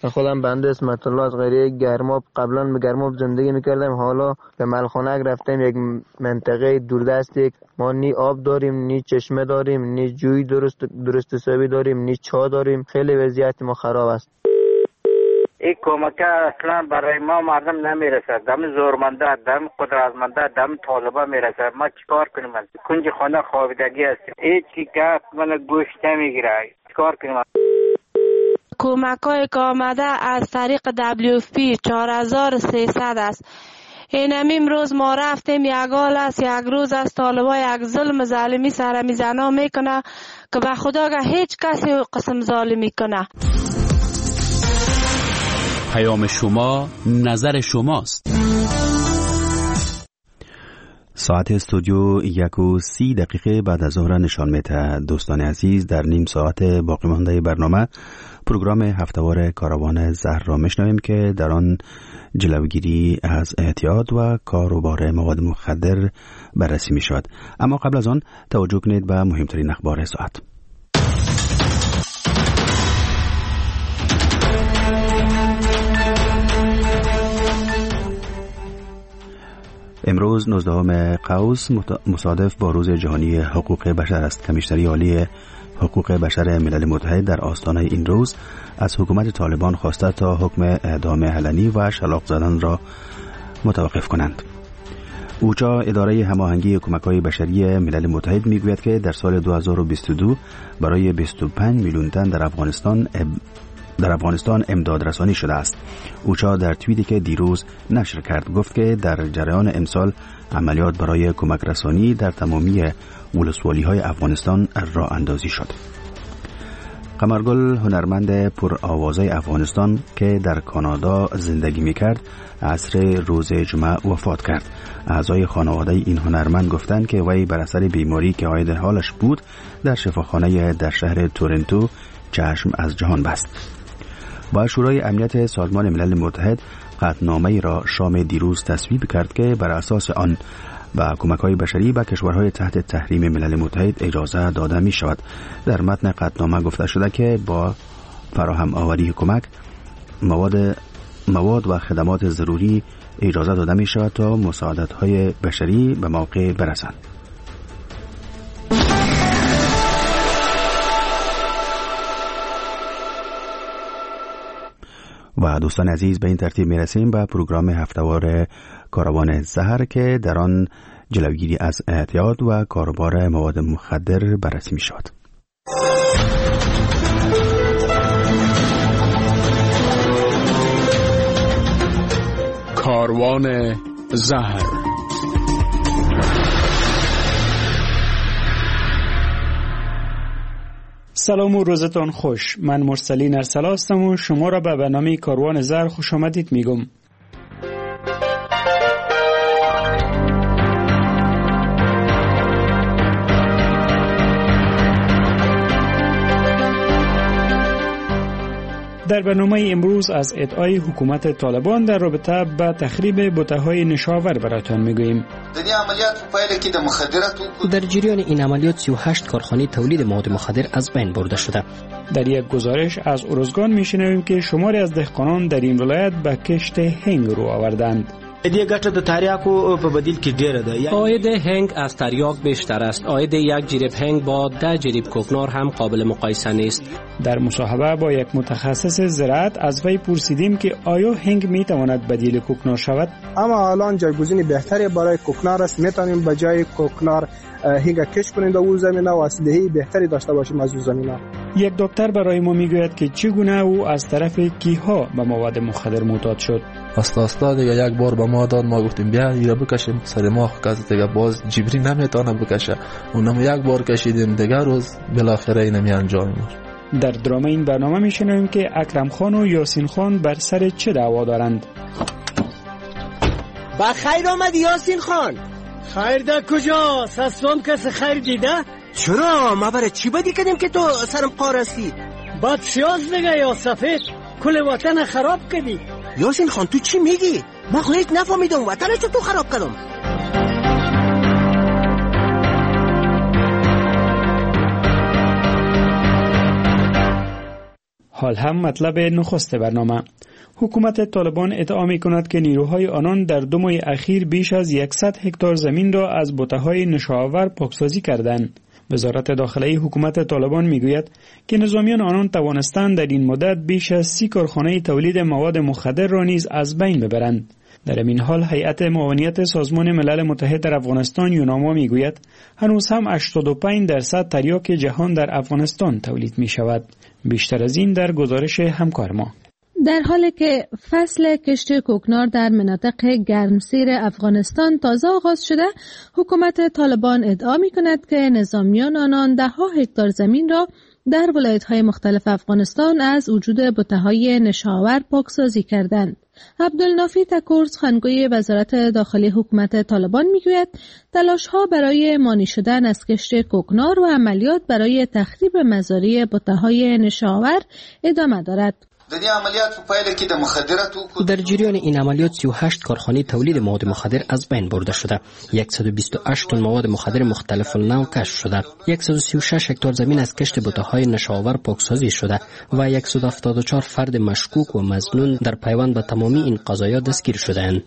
خودم بنده اسمت الله از قریه گرماب، قبلا به گرماب زندگی میکردم، حالا به ملخانک رفتم، یک منطقه دوردست، ما نی آب داریم، نی چشمه داریم، نی جوی درست حسابی داریم، نی چا داریم، خیلی وضعیت ما خراب است. این کمک اصلا برای ما مردم نمیرسد، دم زورمنده، دم قدرتمنده، دم طالبا میرسد. ما چیکار کنیم؟ کنج خانه خوابیدگی است، هیچ گپ من گوشت نمیگیره، چیکار کنیم؟ کمک‌های که آمده از طریق WFP 4300 است. اینم امروز ما رفتیم، یک حال است، یک روز از طالبا یک ظلم ظالمی سر میزنا میکنه که به خدا که هیچ کسی قسم ظالمی کنه. پیام شما، نظر شماست. ساعت استودیو 1:30 بعد از ظهر نشان میده. دوستان عزیز، در نیم ساعت باقی مانده برنامه پروگرام هفتهوار کاروان زهر را میشنویم که در آن جلوگیری از اعتیاد و کاروبار مواد مخدر بررسی می شود. اما قبل از آن توجه کنید به مهمترین اخبار ساعت. امروز 19 قوس مصادف با روز جهانی حقوق بشر است. کمیشنری عالی حقوق بشر ملل متحد در آستانه این روز از حکومت طالبان خواسته تا حکم اعدام علنی و شلاق زدن را متوقف کنند. اوچا، اداره هماهنگی کمک‌های بشری ملل متحد، میگوید که در سال 2022 برای 25 میلیون تن در افغانستان امداد رسانی شده است. اوچا در توییتی که دیروز نشر کرد گفت که در جریان امسال عملیات برای کمک رسانی در تمامی ولسوالی‌های افغانستان راه اندازی شد. قمرگل، هنرمند پرآوازه افغانستان که در کانادا زندگی می‌کرد، عصر روز جمعه وفات کرد. اعضای خانواده این هنرمند گفتند که وی بر اثر بیماری که عاید حالش بود در شفاخانه در شهر تورنتو چشم از جهان بست. با شورای امنیت سازمان ملل متحد قطعنامه‌ای را شام دیروز تصویب کرد که بر اساس آن با کمک‌های بشری به کشورهای تحت تحریم ملل متحد اجازه داده می شود. در متن قطعنامه گفته شده که با فراهم آوری کمک مواد و خدمات ضروری اجازه داده می شود تا مساعدت‌های بشری به موقع برسند. و دوستان عزیز، به این ترتیب می رسیم به پروگرام هفتهوار کاروان زهر که در آن جلوگیری از اعتیاد و کاروبار مواد مخدر بررسی می شود. کاروان زهر. سلام و روزتان خوش. من مرسلین ارسلا هستم و شما را به برنامه کاروان زهر خوش آمدید میگم. در برنامه امروز از ادعای حکومت طالبان در رابطه با تخریب بوته‌های نشاور براتون میگوییم. در جریان این عملیات 38 کارخانه تولید مواد مخدر از بین برده شده. در یک گزارش از ارزگان میشنویم که شماری از دهقانان در این ولایت به کشت هنگ رو آوردند. عاید هنگ از تریاک بیشتر است. عاید یک جریب هنگ با 10 جریب کوکنار هم قابل مقایسه نیست. در مصاحبه با یک متخصص زراعت از وی پرسیدیم که آیا هنگ میتواند بدیل کوکنار شود؟ اما الان جایگزین بهتری برای کوکنار است. میتونیم به جای کوکنار هنگ کشت کنیم در اون زمینه و اصلحه بهتری داشته باشیم از اون زمینه. یک دکتر برای ما میگوید که چگونه او از طرف کیها به مواد مخدر معتاد شد. استا دیگه یک بار به ما داد، ما گفتیم بیا ایرا بکشیم، سر ما کس دیگه باز جبری نمیتونه بکشه. اونم یک بار کشیدیم، دیگه روز بالاخره اینم انجام میشه. در درام این برنامه میشنویم که اکرم خان و یاسین خان بر سر چه دعوا دارند. با خیر آمدی یاسین خان. خیر در کجاست؟ اصلا کس خیر دیده؟ چرا؟ ما برای چی بدی کردیم که تو سرم قارستی؟ باد سیاز دیگه یا سفید کل وطن خراب کردی. یاسین خان تو چی میگی؟ ما خودت نفهمیدم وطنش تو خراب کردم. حال هم مطلب نخست برنامه. حکومت طالبان ادعا می‌کند که نیروهای آنان در 2 ماه اخیر بیش از 100 هکتار زمین را از بته‌های نشاور پاکسازی کردند. وزارت داخلی حکومت طالبان میگوید که نظامیان آنان توانستند در این مدت بیش از 30 کارخانه تولید مواد مخدر را نیز از بین ببرند. در این حال هیئت معاونیت سازمان ملل متحد در افغانستان یوناما میگوید هنوز هم 85% تریاک جهان در افغانستان تولید می شود. بیشتر از این در گزارش همکار ما. در حالی که فصل کشت کوکنار در مناطق گرمسیر افغانستان تازه آغاز شده، حکومت طالبان ادعا می کند که نظامیان آنان 10 هکتار زمین را در ولایت‌های مختلف افغانستان از وجود بته‌های نشاور پاکسازی کردند. عبدالنافی تکور سخنگوی وزارت داخلی حکومت طالبان میگوید تلاش‌ها برای مانی شدن از کشت کوکنار و عملیات برای تخریب مزارع بته‌های نشاور ادامه دارد. در جریان این عملیات 38 کارخانه تولید مواد مخدر از بین برده شده. 128 تن مواد مخدر مختلف النوع کشف شده. 136 هکتار زمین از کشت بته‌های نشاور پاکسازی شده و 174 فرد مشکوک و مظنون در پیوند به تمامی این قضایا دستگیر شده‌اند.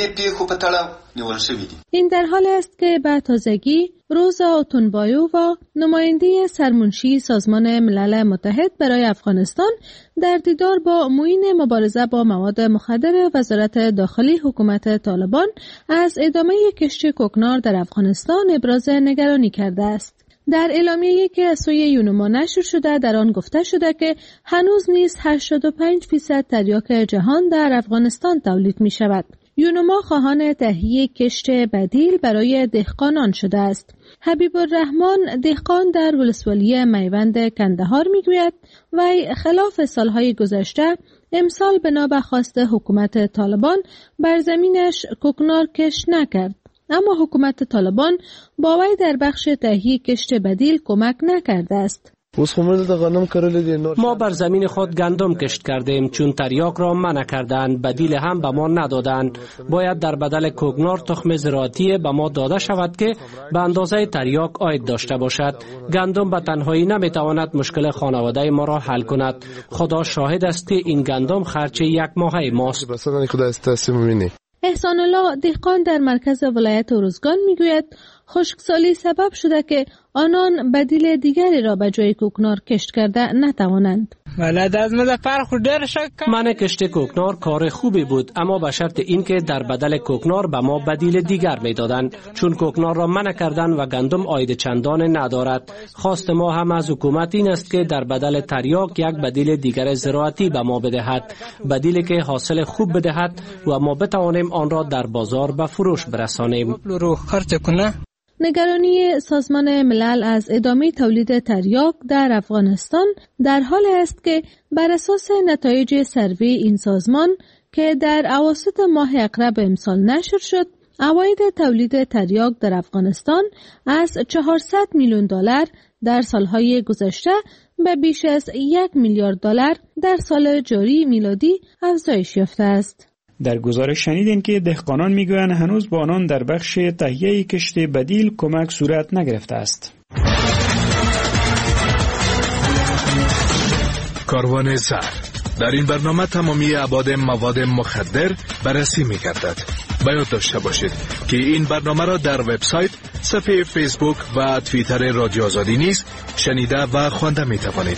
این در حال است که به تازگی روزا اوتونبایووا نماینده سرمنشی سازمان ملل متحد برای افغانستان در دیدار با معین مبارزه با مواد مخدر وزارت داخلی حکومت طالبان از ادامه کشت کوکنار در افغانستان ابراز نگرانی کرده است. در اعلامیه‌ای که از سوی یونما نشر شده در آن گفته شده که هنوز نیز 85% تریاک جهان در افغانستان تولید می شود. یونما خواهان تهیه کشت بدیل برای دهقانان شده است. حبیب الرحمن دهقان در ولسوالی میوند کندهار میگوید وی خلاف سالهای گذشته امسال بنا به خواست حکومت طالبان بر زمینش کوکنار کشت نکرد، اما حکومت طالبان با وی در بخش تهیه کشت بدیل کمک نکرده است. ما بر زمین خود گندم کشت کردیم چون تریاک را منع کردند، بدیل هم به ما ندادند. باید در بدل کوکنار تخم زراعتی به ما داده شود که به اندازه تریاک عاید داشته باشد. گندم به تنهایی نمیتواند مشکل خانواده ما را حل کند. خدا شاهد است که این گندم خرچ 1 ماهه ماست. احسان الله دهقان در مرکز ولایت ارزگان میگوید خشکسالی سبب شده که آنان بدیل دیگری را به جای کوکنار کشت کرده نتوانند. من کشت کوکنار کار خوبی بود، اما به شرط اینکه در بدل کوکنار به ما بدیل دیگر میدادند، چون کوکنار را منع کردند و گندم عاید چندان ندارد. خواست ما هم از حکومت این است که در بدل تریاک یک بدیل دیگر زراعتی به ما بدهد، بدیلی که حاصل خوب بدهد و ما بتوانیم آن را در بازار به فروش برسانیم. نگرانی سازمان ملل از ادامه تولید تریاک در افغانستان در حال است که بر اساس نتایج سروی این سازمان که در اواسط ماه اقرب امسال نشر شد، عواید تولید تریاک در افغانستان از 400 میلیون دلار در سالهای گذشته به بیش از 1 میلیارد دلار در سال جاری میلادی افزایش یافته است. در گزارش شنیدین که دهقانان میگویند هنوز با آنان در بخش تهیه کشت بدیل کمک صورت نگرفته است. کاروان زهر در این برنامه تمامی ابعاد مواد مخدر بررسی می‌گردد. باید داشته باشید که این برنامه را در وبسایت، صفحه فیسبوک و توییتر رادیو آزادی نیز شنیده و خوانده می‌توانید.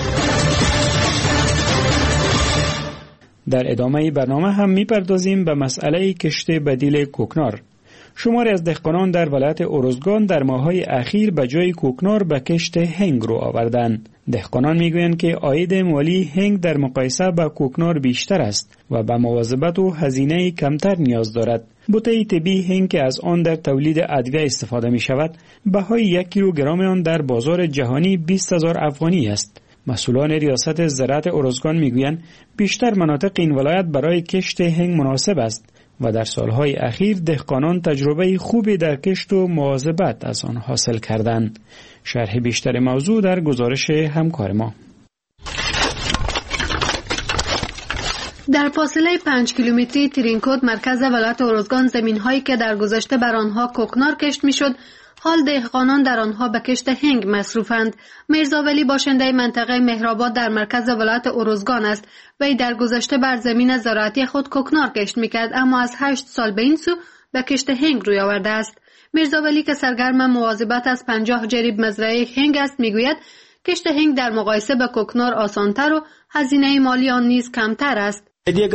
در ادامه برنامه هم میپردازیم به مسئله کشت بدیل کوکنار. شماری از دهقانان در ولایت ارزگان در ماه‌های اخیر به جای کوکنار به کشت هنگ رو آوردند. دهقانان میگویند که عاید مالی هنگ در مقایسه با کوکنار بیشتر است و به مواظبت و هزینه کمتر نیاز دارد. بوته طبی هنگ که از آن در تولید ادویه استفاده می شود، بهای 1 کیلوگرم آن در بازار جهانی 20,000 افغانی است. مسئولان ریاست زراعت ارزگان میگویند بیشتر مناطق این ولایت برای کشت هنگ مناسب است و در سالهای اخیر دهقانان تجربه خوبی در کشت و مواظبت از آن حاصل کردند. شرح بیشتر موضوع در گزارش همکار ما. در فاصله 5 کیلومتری ترینکوت مرکز ولایت ارزگان زمین‌هایی که در گذشته بر آنها کوکنار کشت می‌شد، حال دهقانان در آنها به کشت هنگ مصروفند. میرزا ولی باشنده منطقه مهرآباد در مرکز ولایت ارزگان است. وی در گذشته بر زمین زراعتی خود کوکنار کشت میکرد، اما از 8 سال به این سو به کشت هنگ روی آورده است. میرزا ولی که سرگرم مواظبت از 50 جریب مزرعه هنگ است میگوید کشت هنگ در مقایسه با کوکنار آسانتر و هزینه مالی آن نیز کمتر است.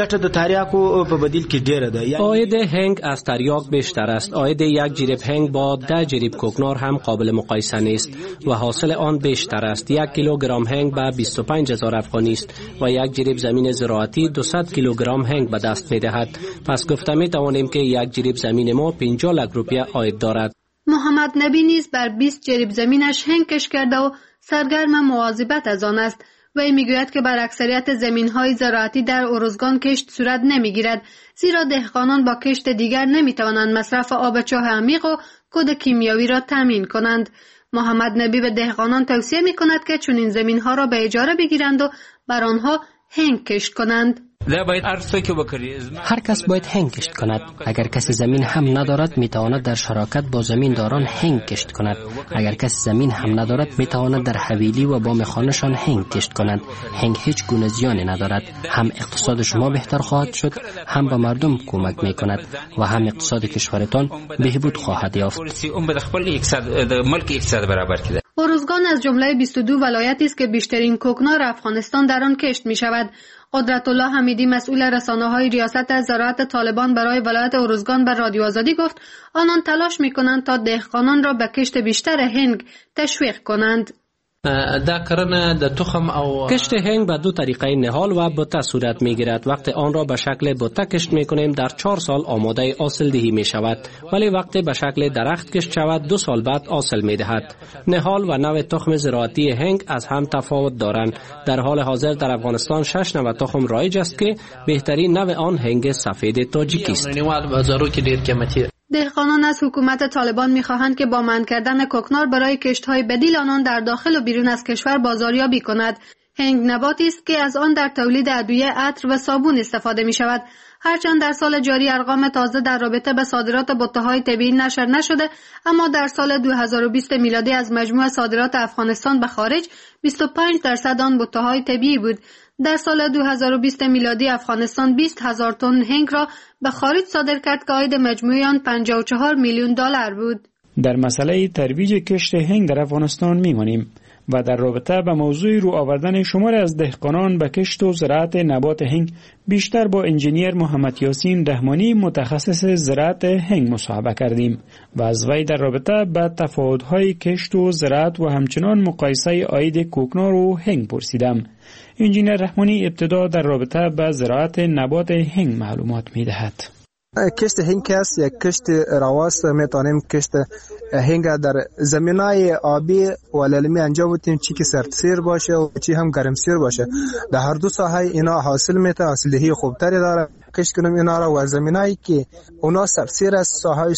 عاید هنگ از تریاک بیشتر است. عاید 1 جریب هنگ با 10 جریب کوکنار هم قابل مقایسه نیست و حاصل آن بیشتر است. 1 کیلوگرم هنگ به 25,000 افغانی است و 1 جریب زمین زراعتی 200 کیلوگرم هنگ به دست می دهد. پس گفته می توانیم که 1 جریب زمین ما 50 لک روپیه عاید دارد. محمد نبی نیز بر 20 جریب زمینش هنگ کشت کرده و سرگرم مواظبت از آن است. وی میگوید که بر اکثریت زمین‌های زراعتی در ارزگان کشت صورت نمیگیرد، زیرا دهقانان با کشت دیگر نمیتوانند مصرف آب چاه عمیق و کود کیمیاوی را تامین کنند. محمد نبی به دهقانان توصیه میکند که چنین زمین‌ها را به اجاره بگیرند و بر آنها هنگ کشت کنند. هر کس باید هنگ کشت کند. اگر کسی زمین هم ندارد میتواند در شراکت با زمینداران هنگ کشت کند. اگر کسی زمین هم ندارد میتواند در حویلی و بام خانه‌شان هنگ کشت کند. هنگ هیچ گونه زیانی ندارد. هم اقتصاد شما بهتر خواهد شد، هم به مردم کمک میکند و هم اقتصاد کشورتان بهبود خواهد یافت. ارزگان از جمله 22 ولایتی است که بیشترین کوکنار افغانستان در آن کشت می شود. قدرت الله حمیدی مسئول رسانه‌های ریاست زراعت طالبان برای ولایت ارزگان به رادیو آزادی گفت آنان تلاش می‌کنند تا دهقانان را به کشت بیشتر هنگ تشویق کنند. کشت هنگ به 2 طریقه نهال و بوته صورت می گیرد. وقتی آن را به شکل بوته کشت می کنیم در 4 سال آماده حاصل دهی می شود، ولی وقتی به شکل درخت کشت شود 2 سال بعد حاصل می دهد. نهال و نوع تخم زراعتی هنگ از هم تفاوت دارند. در حال حاضر در افغانستان 6 نوع تخم رایج است که بهترین نوع آن هنگ سفید تاجیکی است. دهقانان از حکومت طالبان می‌خواهند که با منع کردن کوکنار برای کشت‌های بدیل آنان در داخل و بیرون از کشور بازاریابی کند. هنگ نباتی است که از آن در تولید ادویه، عطر و صابون استفاده می‌شود. هرچند در سال جاری ارقام تازه در رابطه به صادرات بوته‌های طبیعی نشر نشده، اما در سال 2020 میلادی از مجموع صادرات افغانستان به خارج 25% آن بوته‌های طبیعی بود. در سال 2020 میلادی افغانستان 20,000 تن هنگ را به خارج صادر کرد که عاید مجموعی آن 54 میلیون دلار بود. در مسئله ترویج کشت هنگ در افغانستان میمانیم و در رابطه با موضوع رو آوردن شمار از دهقانان به کشت و زراعت نبات هنگ بیشتر با انجینیر محمد یاسین رحمانی متخصص زراعت هنگ مصاحبه کردیم و از وی در رابطه با تفاوت‌های کشت و زراعت و همچنان مقایسه عاید کوکنار و هنگ پرسیدم. انجینیر رحمانی ابتدا در رابطه با زراعت نبات هنگ معلومات می‌دهد. کشت هنگ است یک کشت رواست. میتونیم کشت هنگ در زمینای آبی و للمی انجام بدیم، چی که سردسیر باشه و چی هم گرمسیر باشه. در هر دو ساحه اینا حاصل میده، حاصل دهی خوبتری داره. کشت کنیم اینا را و زمینایی که اونا سردسیر است، ساحه‌اش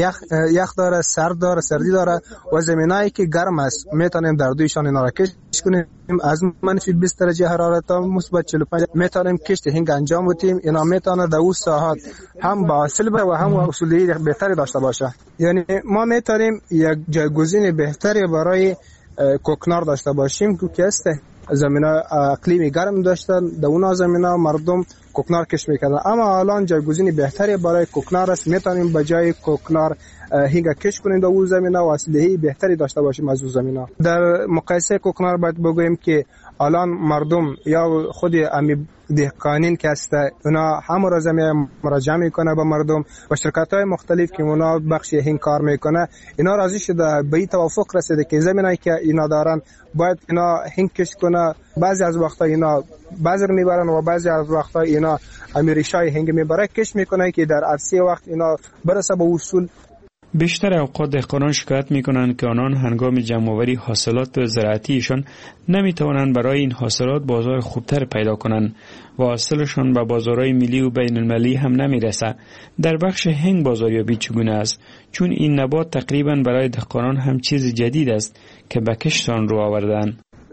یخ داره، سرد داره، سردی داره و زمینایی که گرم است میتونیم در دویشان اینا را کشت کنیم. از منفی 20 درجه حرارت تا مثبت 45 میتونیم کشت هنگ انجام بدیم. اینا میتونه در اون ساحات هم با حاصل و هم اصولی بهتری داشته باشه. یعنی ما میتونیم یک جایگزین بهتری برای کوکنار داشته باشیم که است زمینه اقلیمی گرم داشتن، در اون زمینه مردم کوکنار کشت میکردن، اما الان جایگزینی بهتری برای کوکنار است. میتونیم به جای کوکنار هنگ کشت کنیم در اون زمینه و حاصلدهی بهتری داشته باشیم از اون زمینه. در مقایسه کوکنار باید بگوییم که الان مردم یا خود دهقانین که است اونا همه را زمینه مراجعه میکنه به مردم و شرکت‌های مختلف که اونا بخش هنگ کار میکنه، اینا راضی شده به این توافق رسیده که زمینه‌ای که اینا دارن باید اینا هنگ کشت کنه. بعضی از وقتا اینا بذر میبرن و بعضی از وقتا اینا امیریشای هنگ میبره کشت میکنه که در عرصه وقت اینا برسه به اصول. بیشتر اوقات دهقانان شکایت میکنند که آنان هنگام جمع‌آوری حاصلات زراعتیشان نمیتوانند برای این حاصلات بازار خوبتر پیدا کنند و حاصلشان به بازارهای ملی و بین المللی هم نمیرسه. در بخش هنگ بازاریابی چگونه است؟ چون این نبات تقریبا برای دهقانان هم چیز جدید است که به کشت آن رو آوردن.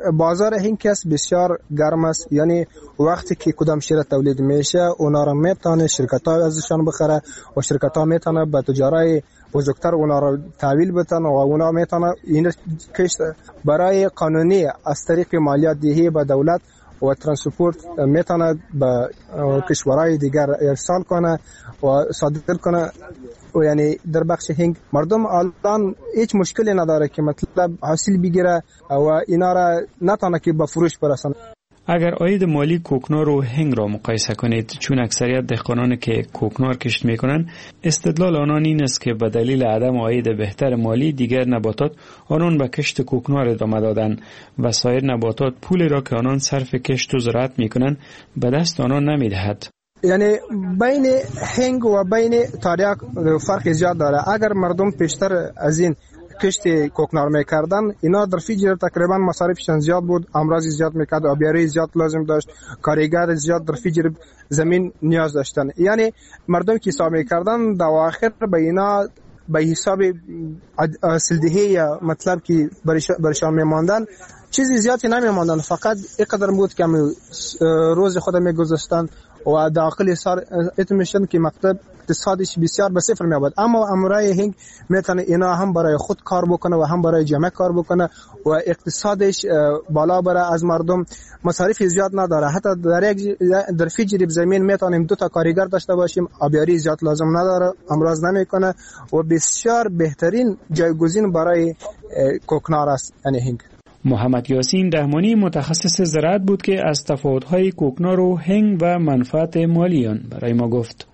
بازار این کس بسیار گرم است، یعنی وقتی که کدام شیر تولید میشه اونا را میتونه شرکت ها ازشان بخره و شرکت ها میتونه به تجارای بزرگتر اونا را تحویل بدن و اونا میتونه این کشت برای قانونی از طریق مالیات دهی به دولت و ترانسپورت میتونه به کشورهای دیگر ارسال کنه و صادر کنه. و یعنی در بخش هنگ مردم الان هیچ مشکلی نداره که مطلب حاصل بگیره و اینا را نتونه که به فروش برسونه. اگر عاید مالی کوکنار و هنگ را مقایسه کنید، چون اکثریت دهقانان که کوکنار کشت میکنند استدلال آنان این است که به دلیل عدم عاید بهتر مالی دیگر نباتات آنان به کشت کوکنار ادامه دادند و سایر نباتات پولی را که آنان صرف کشت و زراعت میکنند به دست آنان نمیدهد. یعنی بین هنگ و بین تریاک فرق زیاد داره. اگر مردم پیشتر از این کشت کوکنار میکردن، اینا در فیجر تقریبا مصارفشان زیاد بود، امراض زیاد میکرد، آبیاری زیاد لازم داشت، کارگر زیاد در فیجر زمین نیاز داشتن. یعنی مردم که حساب میکردن در آخر به اینا به حساب سلدهی مطلب که برشان میماندن چیزی زیادی نمیماندن، فقط اینقدر بود که روز خود میگذاشتن و داخل سر اتمیشن که مکتب اقتصادش بسیار به صفر میاد. اما امرای هنگ میتونه اینا هم برای خود کار بکنه و هم برای جامعه کار بکنه و اقتصادش بالا بره، از مردم مصارف زیاد نداره. حتی در فیجر زمین میتونیم 2 تا کارگر داشته باشیم، آبیاری زیاد لازم نداره، امراض نمیکنه و بسیار بهترین جایگزین برای کوکنار است یعنی هنگ. محمد یاسین رحمانی متخصص زراعت بود که از تفاوت‌های کوکنار و هنگ و منفعت مالی آن برای ما گفت.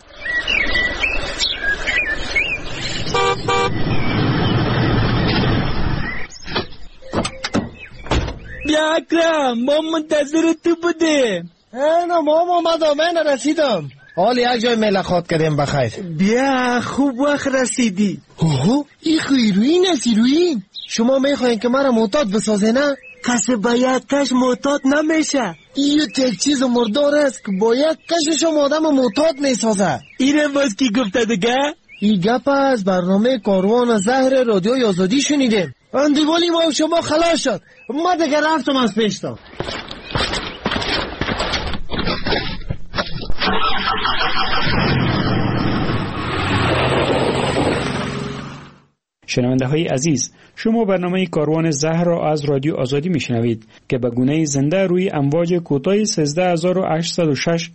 بیا اکرم، ما منتظر تو بودیم. نه ما من رسیدم. حال یک جای ملاقات کردیم بخیر. بیا خوب وقت رسیدی. اوه این خیروین است ایروین. شما میخواین که مرا معتاد بسازه نه؟ کسی با یک کش معتاد نمیشه. این یک چیز مردار است که با یک کش شما آدم معتاد میسازه. اینه باز کی گفته دیگه؟ این گپ از برنامه کاروان زهر رادیو آزادی شنیدیم. اندیوالی ما و شما خلاص شد. ما دیگه رفتم از پیشتا. شنونده های عزیز، شما برنامه کاروان زهر را از رادیو آزادی میشنوید که به گونه زنده روی امواج کوتاه 13806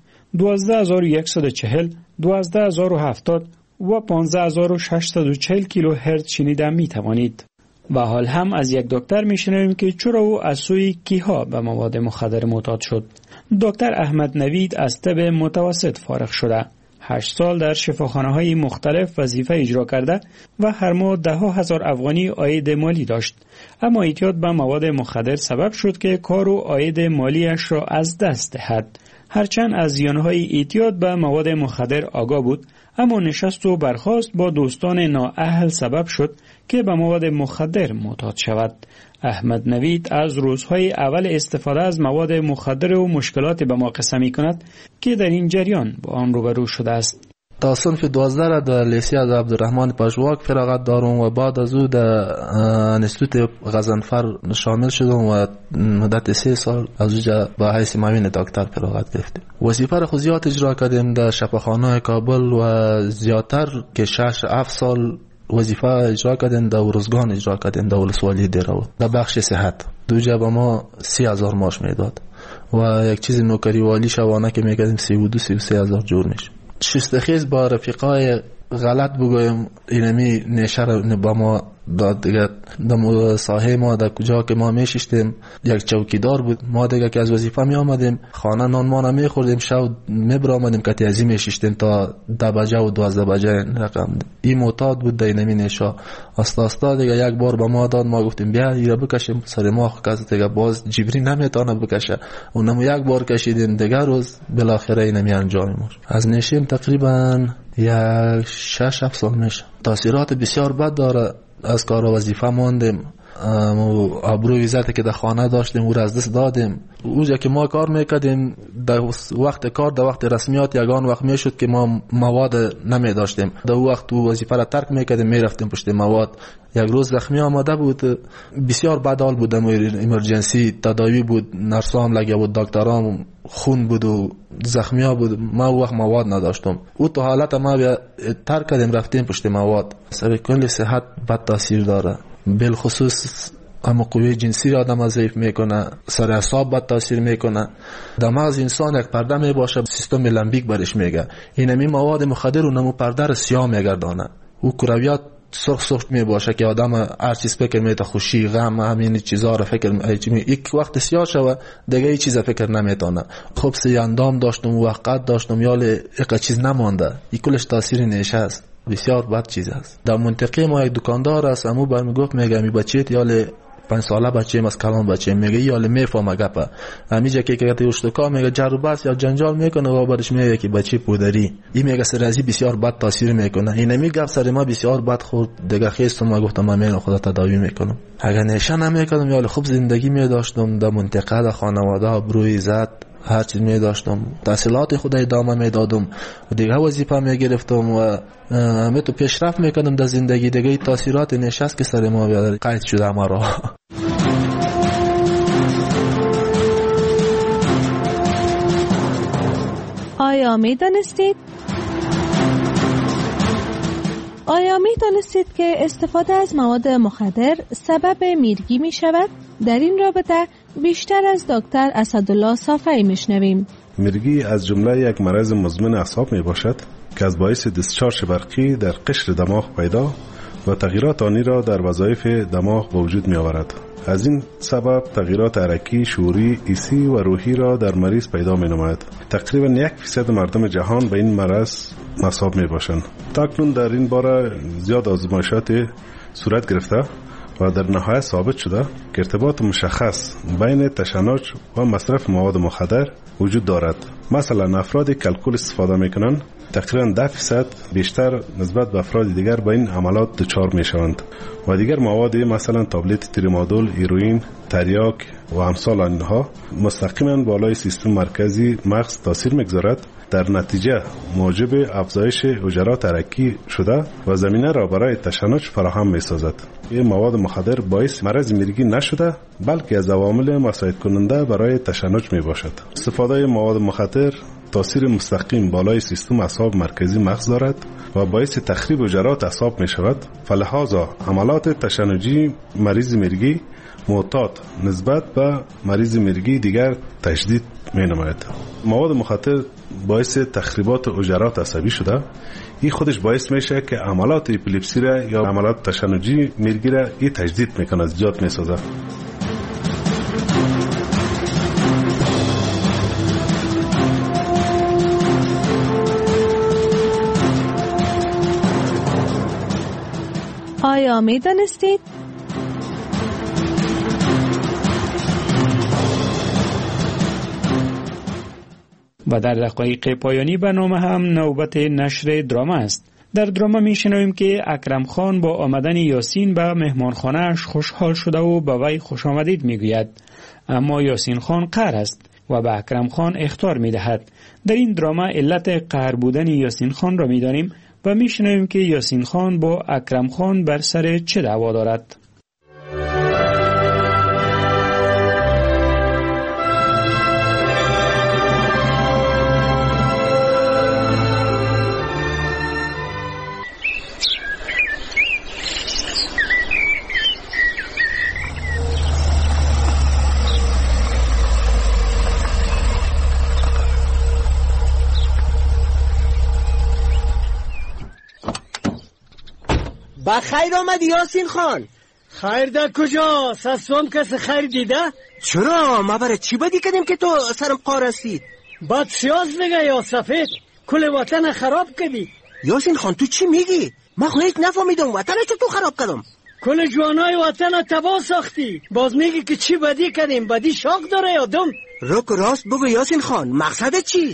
12140 12070 و 15640 کیلوهرتز شنیده می توانید. و حال هم از یک دکتر میشنویم که چرا او از سوی کیها به مواد مخدر معتاد شد. دکتر احمد نوید از طب متوسط فارغ شده. 8 سال در شفاخانه‌های مختلف وظیفه اجرا کرده و هر ماه 10,000 افغانی عاید مالی داشت. اما اعتیاد به مواد مخدر سبب شد که کار و عاید مالیش را از دست دهد. هرچند از زیانهای اعتیاد به مواد مخدر آگاه بود، اما نشست و برخاست با دوستان نااهل سبب شد که به مواد مخدر معتاد شود. احمد نوید از روزهای اول استفاده از مواد مخدر و مشکلات به ما قصه می کند که در این جریان با آن روبرو شده است. تا صنف 12 را در لیسه از عبدالرحمن پژواک فراغت دارم و بعد از او در انستیتوت غضنفر شامل شدم و مدت 3 سال از اونجا با حیث معاون دکتر فراغت گرفتم. وظیفه را خود زیاد اجرا کردیم در شفاخانه کابل و زیادتر که 6-7 سال وظیفه اجرا کردیم در ورزگان اجرا کردیم در ولسوالی دیراود در بخش صحت. دو جا به ما 30,000 معاش میداد و یک چیز نوکری والی شبانه که میکردیم 32-33,000 جور میشه. شستخیز با رفیقای غلط بگویم اینمی نیشه را با ما داد دیگه. در ساحه ما در کجا که ما میشیشتیم یک چوکیدار بود. ما دیگه که از وظیفه می آمدیم خانه نان ما نمیخوردیم، شب میبر آمدیم که تیزی میشیشتیم تا 10 بجه و 12 بجه رقم. این معتاد بود در اینمی نیشه. استا دیگه یک بار با ما داد، ما گفتیم بیا ایره بکشیم سر ما کسی دیگه باز جبری نمیتونه بکشه. اونم یک بار کشیدیم دیگه روز بالاخره اینمی انجامیم. از نشیم تقریبا 6-7 سال میشه. تاثیرات بسیار بد داره. از کار و وظیفه ماندیم، آبروی عزت که در خانه داشتیم او را از دست دادیم. اونجا که ما کار میکردیم در وقت کار، در وقت رسمیات یگان وقت میشد که ما مواد نمی داشتیم. در وقت وظیفه را ترک میکردیم میرفتیم پشت مواد. یک روز زخمی آمده بود، بسیار بد حال بود، ایمرجنسی تداوی بود، نرسام لگه بود، دکترام خون بود و زخمی ها بود. ما وقت مواد نداشتم. او تو حالت ما ترک کردیم رفتیم پشت مواد. سر کل صحت بد تاثیر داره، بالخصوص اما قوه جنسی آدم ضعیف میکنه، سر اعصاب بد تاثیر میکنه. در مغز انسان یک پرده می باشه، سیستم لمبیک برش میگه. این مواد مخدر و نمو پرده را سیاه میگردانه. او کرویات سرخ می باشه که آدم هر چیز فکر میته، خوشی، غم، همین چیزا رو فکر یک وقت سیاه شوه دیگه هیچ چیز فکر نمیتونه. خب سی اندام داشتم و وقت داشتم یا یک چیز نمانده. این کلش تاثیر نیشه است، بسیار بد چیز است. در منطقه ما یک دکاندار است، امو برمی گفت میگه می بچیت یا 5 ساله بچه از کلان بچه میگه یا میفهمه گپه. همیشه که که اشتکا میگه جر و بحث یا جنجال میکنه و بعدش میگه که بچه پودری. این میگه سرازی بسیار بد تاثیر میکنه. این میگه سر ما بسیار بد خورد دیگه خیستم. ما گفتم من میرم خدا تداوی میکنم. اگر نشه نمیکردم یا خوب زندگی میداشتم در منطقه، در خانواده، آبروی عزت هر چیز می داشتم، تحصیلات خود ادامه می دادم و دیگه وظیفه می گرفتم و همه تو پیشرفت میکنم در زندگی. دیگه تاثیرات نشست که سر ما بیاد قید شده ما را. آیا می دانستید که استفاده از مواد مخدر سبب میرگی می شود؟ در این رابطه بیشتر از دکتر اسدالله صافی میشنویم. میرگی از جمله یک مرض مزمن اعصاب می باشد که از باعث دیسچارژ برقی در قشر دماغ پیدا و تغییرات آنی را در وظایف دماغ به وجود می آورد. از این سبب تغییرات حرکی، شعوری، حسی و روحی را در مریض پیدا می نماید. تقریبا 1% مردم جهان به این مرض مصاب می باشند. تاکنون در این باره زیاد آزمایشات صورت گرفته و در نهایت ثابت شده که ارتباط مشخص بین تشنج و مصرف مواد مخدر وجود دارد. مثلا افرادی که الکل استفاده میکنند تقریبا 10% بیشتر نسبت به افراد دیگر به این عملات دچار میشوند و دیگر مواد مثلا تابلت تریمادول، هیروئین، تریاک و امثال آنها مستقیما بالای سیستم مرکزی مغز تاثیر میگذارد. در نتیجه موجب افزایش حجرات حرکی شده و زمینه را برای تشنج فراهم می‌سازد. این مواد مخدر باعث مرض میرگی نشده بلکه از عوامل مساعد کننده برای تشنج میباشد. استفاده مواد مخدر تاثیر مستقیم بالای سیستم اعصاب مرکزی مغز دارد و باعث تخریب حجرات اعصاب میشود. فلهذا عملات تشنجی مریض میرگی معتاد نسبت به مریض میرگی دیگر تشدید می نماید. مواد مخدر باعث تخریبات حجرات عصبی شده. این خودش باعث میشه که عملات اپیلپسی را یا عملات تشنجی میرگی را این تجدید میکنه، زیاد میسازه. آیا می دانستید؟ و در دقایق پایانی برنامه هم نوبت نشر دراما است. در دراما می شنویم که اکرم خان با آمدن یاسین به مهمانخانه‌اش خوشحال شده و به وی خوش آمدید می گوید. اما یاسین خان قهر است و به اکرم خان اخطار می دهد. در این دراما علت قهر بودن یاسین خان را می دانیم و می شنویم که یاسین خان با اکرم خان بر سر چه دعوا دارد. خیر آمدی یاسین خان. خیر در کجاست؟ از تو هم کسی خیر دیده؟ چرا؟ ما برای چی بدی کردیم که تو سرم قار هستی؟ بد سیاز دیگه یا سفید، کل وطن خراب کردی. یاسین خان تو چی میگی؟ من خود هیچ نفهمیدم وطنش تو خراب کردم. کل جوانای وطن تباه ساختی، باز میگی که چی بدی کردیم؟ بدی شاق داره یا دم؟ روک راست بگو یاسین خان، مقصدت چیست؟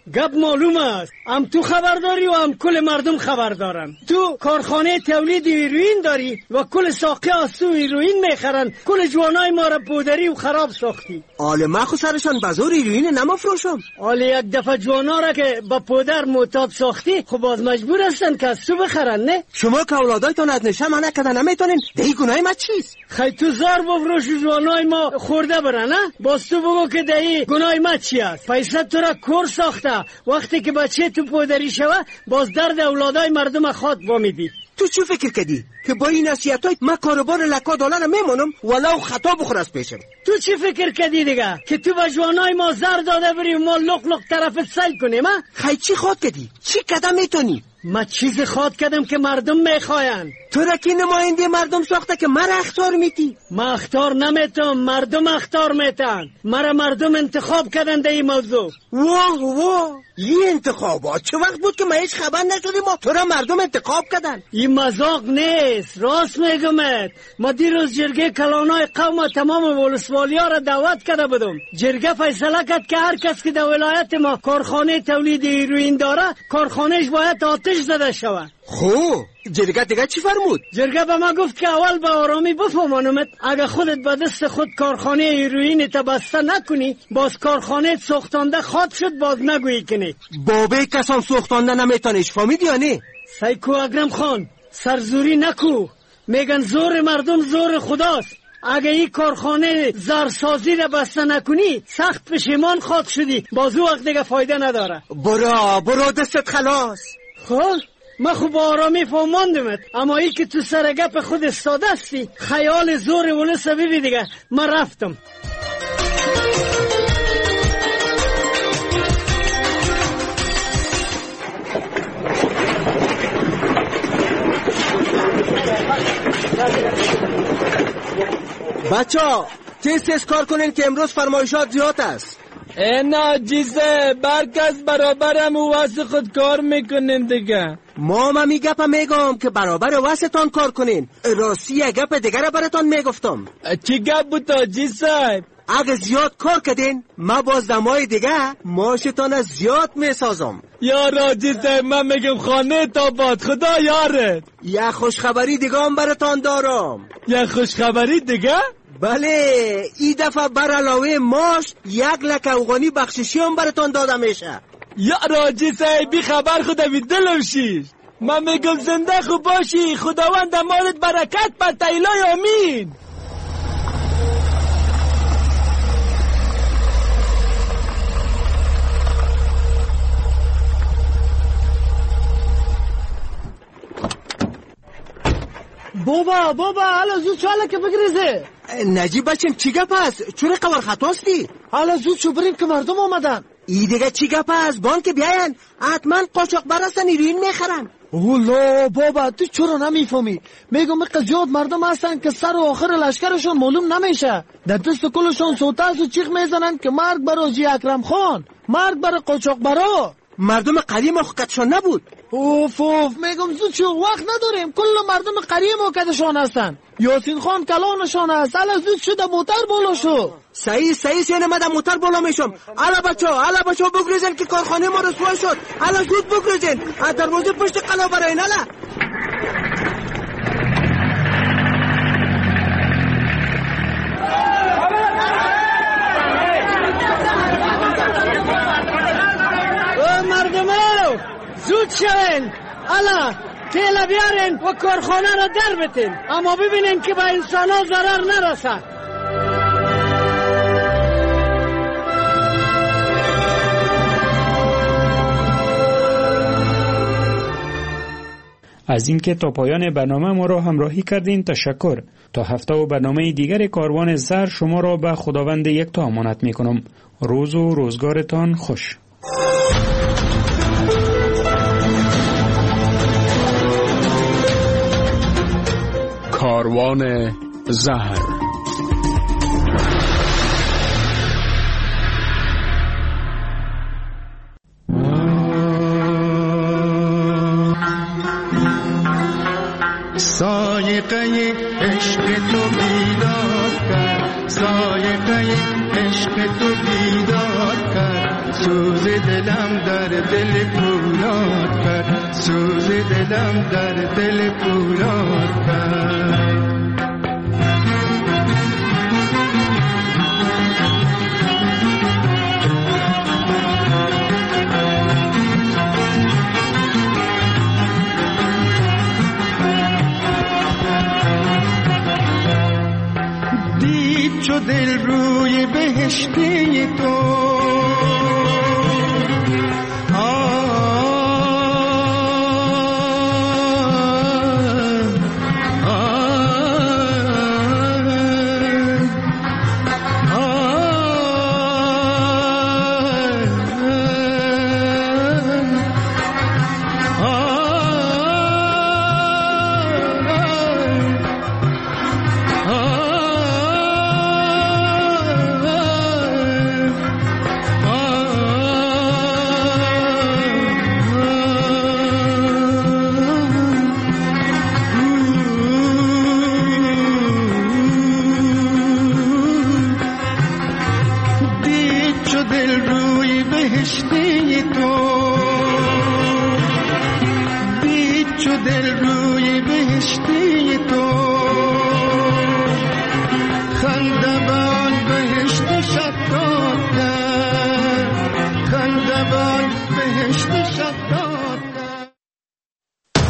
گپ معلوم است. هم تو خبر داری و هم کل مردم خبر دارن. تو کارخانه تولید هیروئین داری و کل ساقی از تو هیروئین میخرن. کل جوانای ما را پودری و خراب ساختی. آله من خو سرشان بازار هیروئین نمافروشم. آله یک دفعه جوانا را که با پودر معتاد ساختی خب باز مجبور هستن که از تو بخرن نه؟ شما که اولادایتان از نشه منع کردن نمیتونین. دهی گناه ما چیست؟ خی تو زار بفروش جوانای ما خورده برن نه؟ باز تو بگو که دهی گناه ما چی است؟ پیسه تو را کور ساخته. وقتی که بچه تو پودری شوه باز درد اولادای مردم خود وامیدی. تو چی فکر کردی؟ که با این نصیحتای من کاروبار لکا دالر میمونم ولو خطا بخور از پیشم. تو چی فکر کردی دیگه؟ که تو به جوانای ما زر داده بری و ما لق لق طرفت سیل کنیم؟ خیلی چی خواد کردی؟ چی قدم میتونی؟ ما چیز خواد کردم که مردم میخواین. تو را که نماینده مردم ساخته که مرا اختار میتی؟ ما اختار نمیتم، مردم اختار میتن. مرا مردم انتخاب کردن در این موضوع. واه این انتخابات چه وقت بود که ما هیچ خبر نشدیم؟ تو را مردم انتخاب کردن. این مذاق نیست، راست میگمت. ما دیروز جرگه کلانای قوم تمام ولسوالیا را دعوت کرده بودم. جرگه فیصله کرد که هر کس که در ولایت ما کارخانه تولید هیروئین داره کارخانهش باید آتش زده شود. خب جرگه دیگه چی فرمود؟ جرگه به ما گفت که اول به آرامی بفهمانمت اگه خودت به دست خود کارخانه هیروئین بسته نکنی باز کارخانه سوختانده خواد شد باز نگویی کنی. بابه کسان سوختانده نمیتونیش فهمیدی یا نه؟ سیکو اکرم خان سرزوری نکو. میگن زور مردم زور خداست. اگه این کارخانه زرسازی را بسته نکنی سخت پشیمان خواد شدی باز او وقت دیگه فایده نداره. برو دستت خلاص. خب من خوب آرامی فهماندمت اما ای که تو سرگپ خود استاده استی خیال زور ولس ببی دیگه. من رفتم. بچه ها تیز کار کنین که امروز فرمایشات زیاد است. اینا جیزه برکس برابرم و واسه خود کار میکنین دیگه. ما میگم میگم که برابر واسهتان کار کنین. راستی یه گپ دیگر براتان میگفتم. چی گپ بود جیزه؟ اگه زیاد کار کردین ما باز دمای دیگه ماشتان از زیاد میسازم. یا راجیزه من میگم خانه تا باد خدا یارت. یه خوشخبری دیگه هم براتان دارم. یه خوشخبری دیگه؟ بله این دفعه بر علاوه ماش 1 لک افغانی بخششی هم براتان داده میشه. یا راجیزه بی خبر خدا بی دلم شیش. من میگم زنده خوب باشی خداوند مالت برکت بر تیلای امین. بابا حالا زود شو حالا که بگریزه. نجیب بچم چی گپ است؟ چون قبر خطاستی؟ حالا زود شو بریم که مردم آمدن. ای دیگه چی گپ است؟ بان که بیاین حتما قاچاق برستن هیروئین میخرن. اولا بابا تو چرا نمیفهمی؟ میگم زیاد مردم هستن که سر و آخر لشکرشون معلوم نمیشه. در دست کلشون سوتاز و چیخ میزنن که مرگ برای جی اکرم خان، مرگ برای قاچاق برا. مردم قدیم حقیقتشان نبود. اوف میگم زود شو وقت نداریم. کل مردم قدیم حقیقتشان هستن. یاسین خان کلانشان هست. حالا زود شو در موتر بالا شو. صحیح سینه من در موتر بالا میشم. حالا بچه ها بگریزن که کارخانه ما رسوا شد. حالا زود بگریزن از دروازه پشت قلا براین. حالا مردمانو زود شوین. الا تیل بیارین و کارخانه را در بتین اما ببینین که به انسان ها ضرر نرسد. از اینکه تا پایان برنامه ما را همراهی کردین تشکر. تا هفته و برنامه دیگر کاروان زر شما را به خداوند یکتا امانت می کنم. روز و روزگارتان خوش. کاروان زهر. سایقه عشق تو بیدار کرد، سایقه عشق تو بیدار کرد، سوز دلم در دل پولاد کرد، سوز دلم در دل پولاد کرد. چو دل روی بهشتی تو خندبان بهشت شد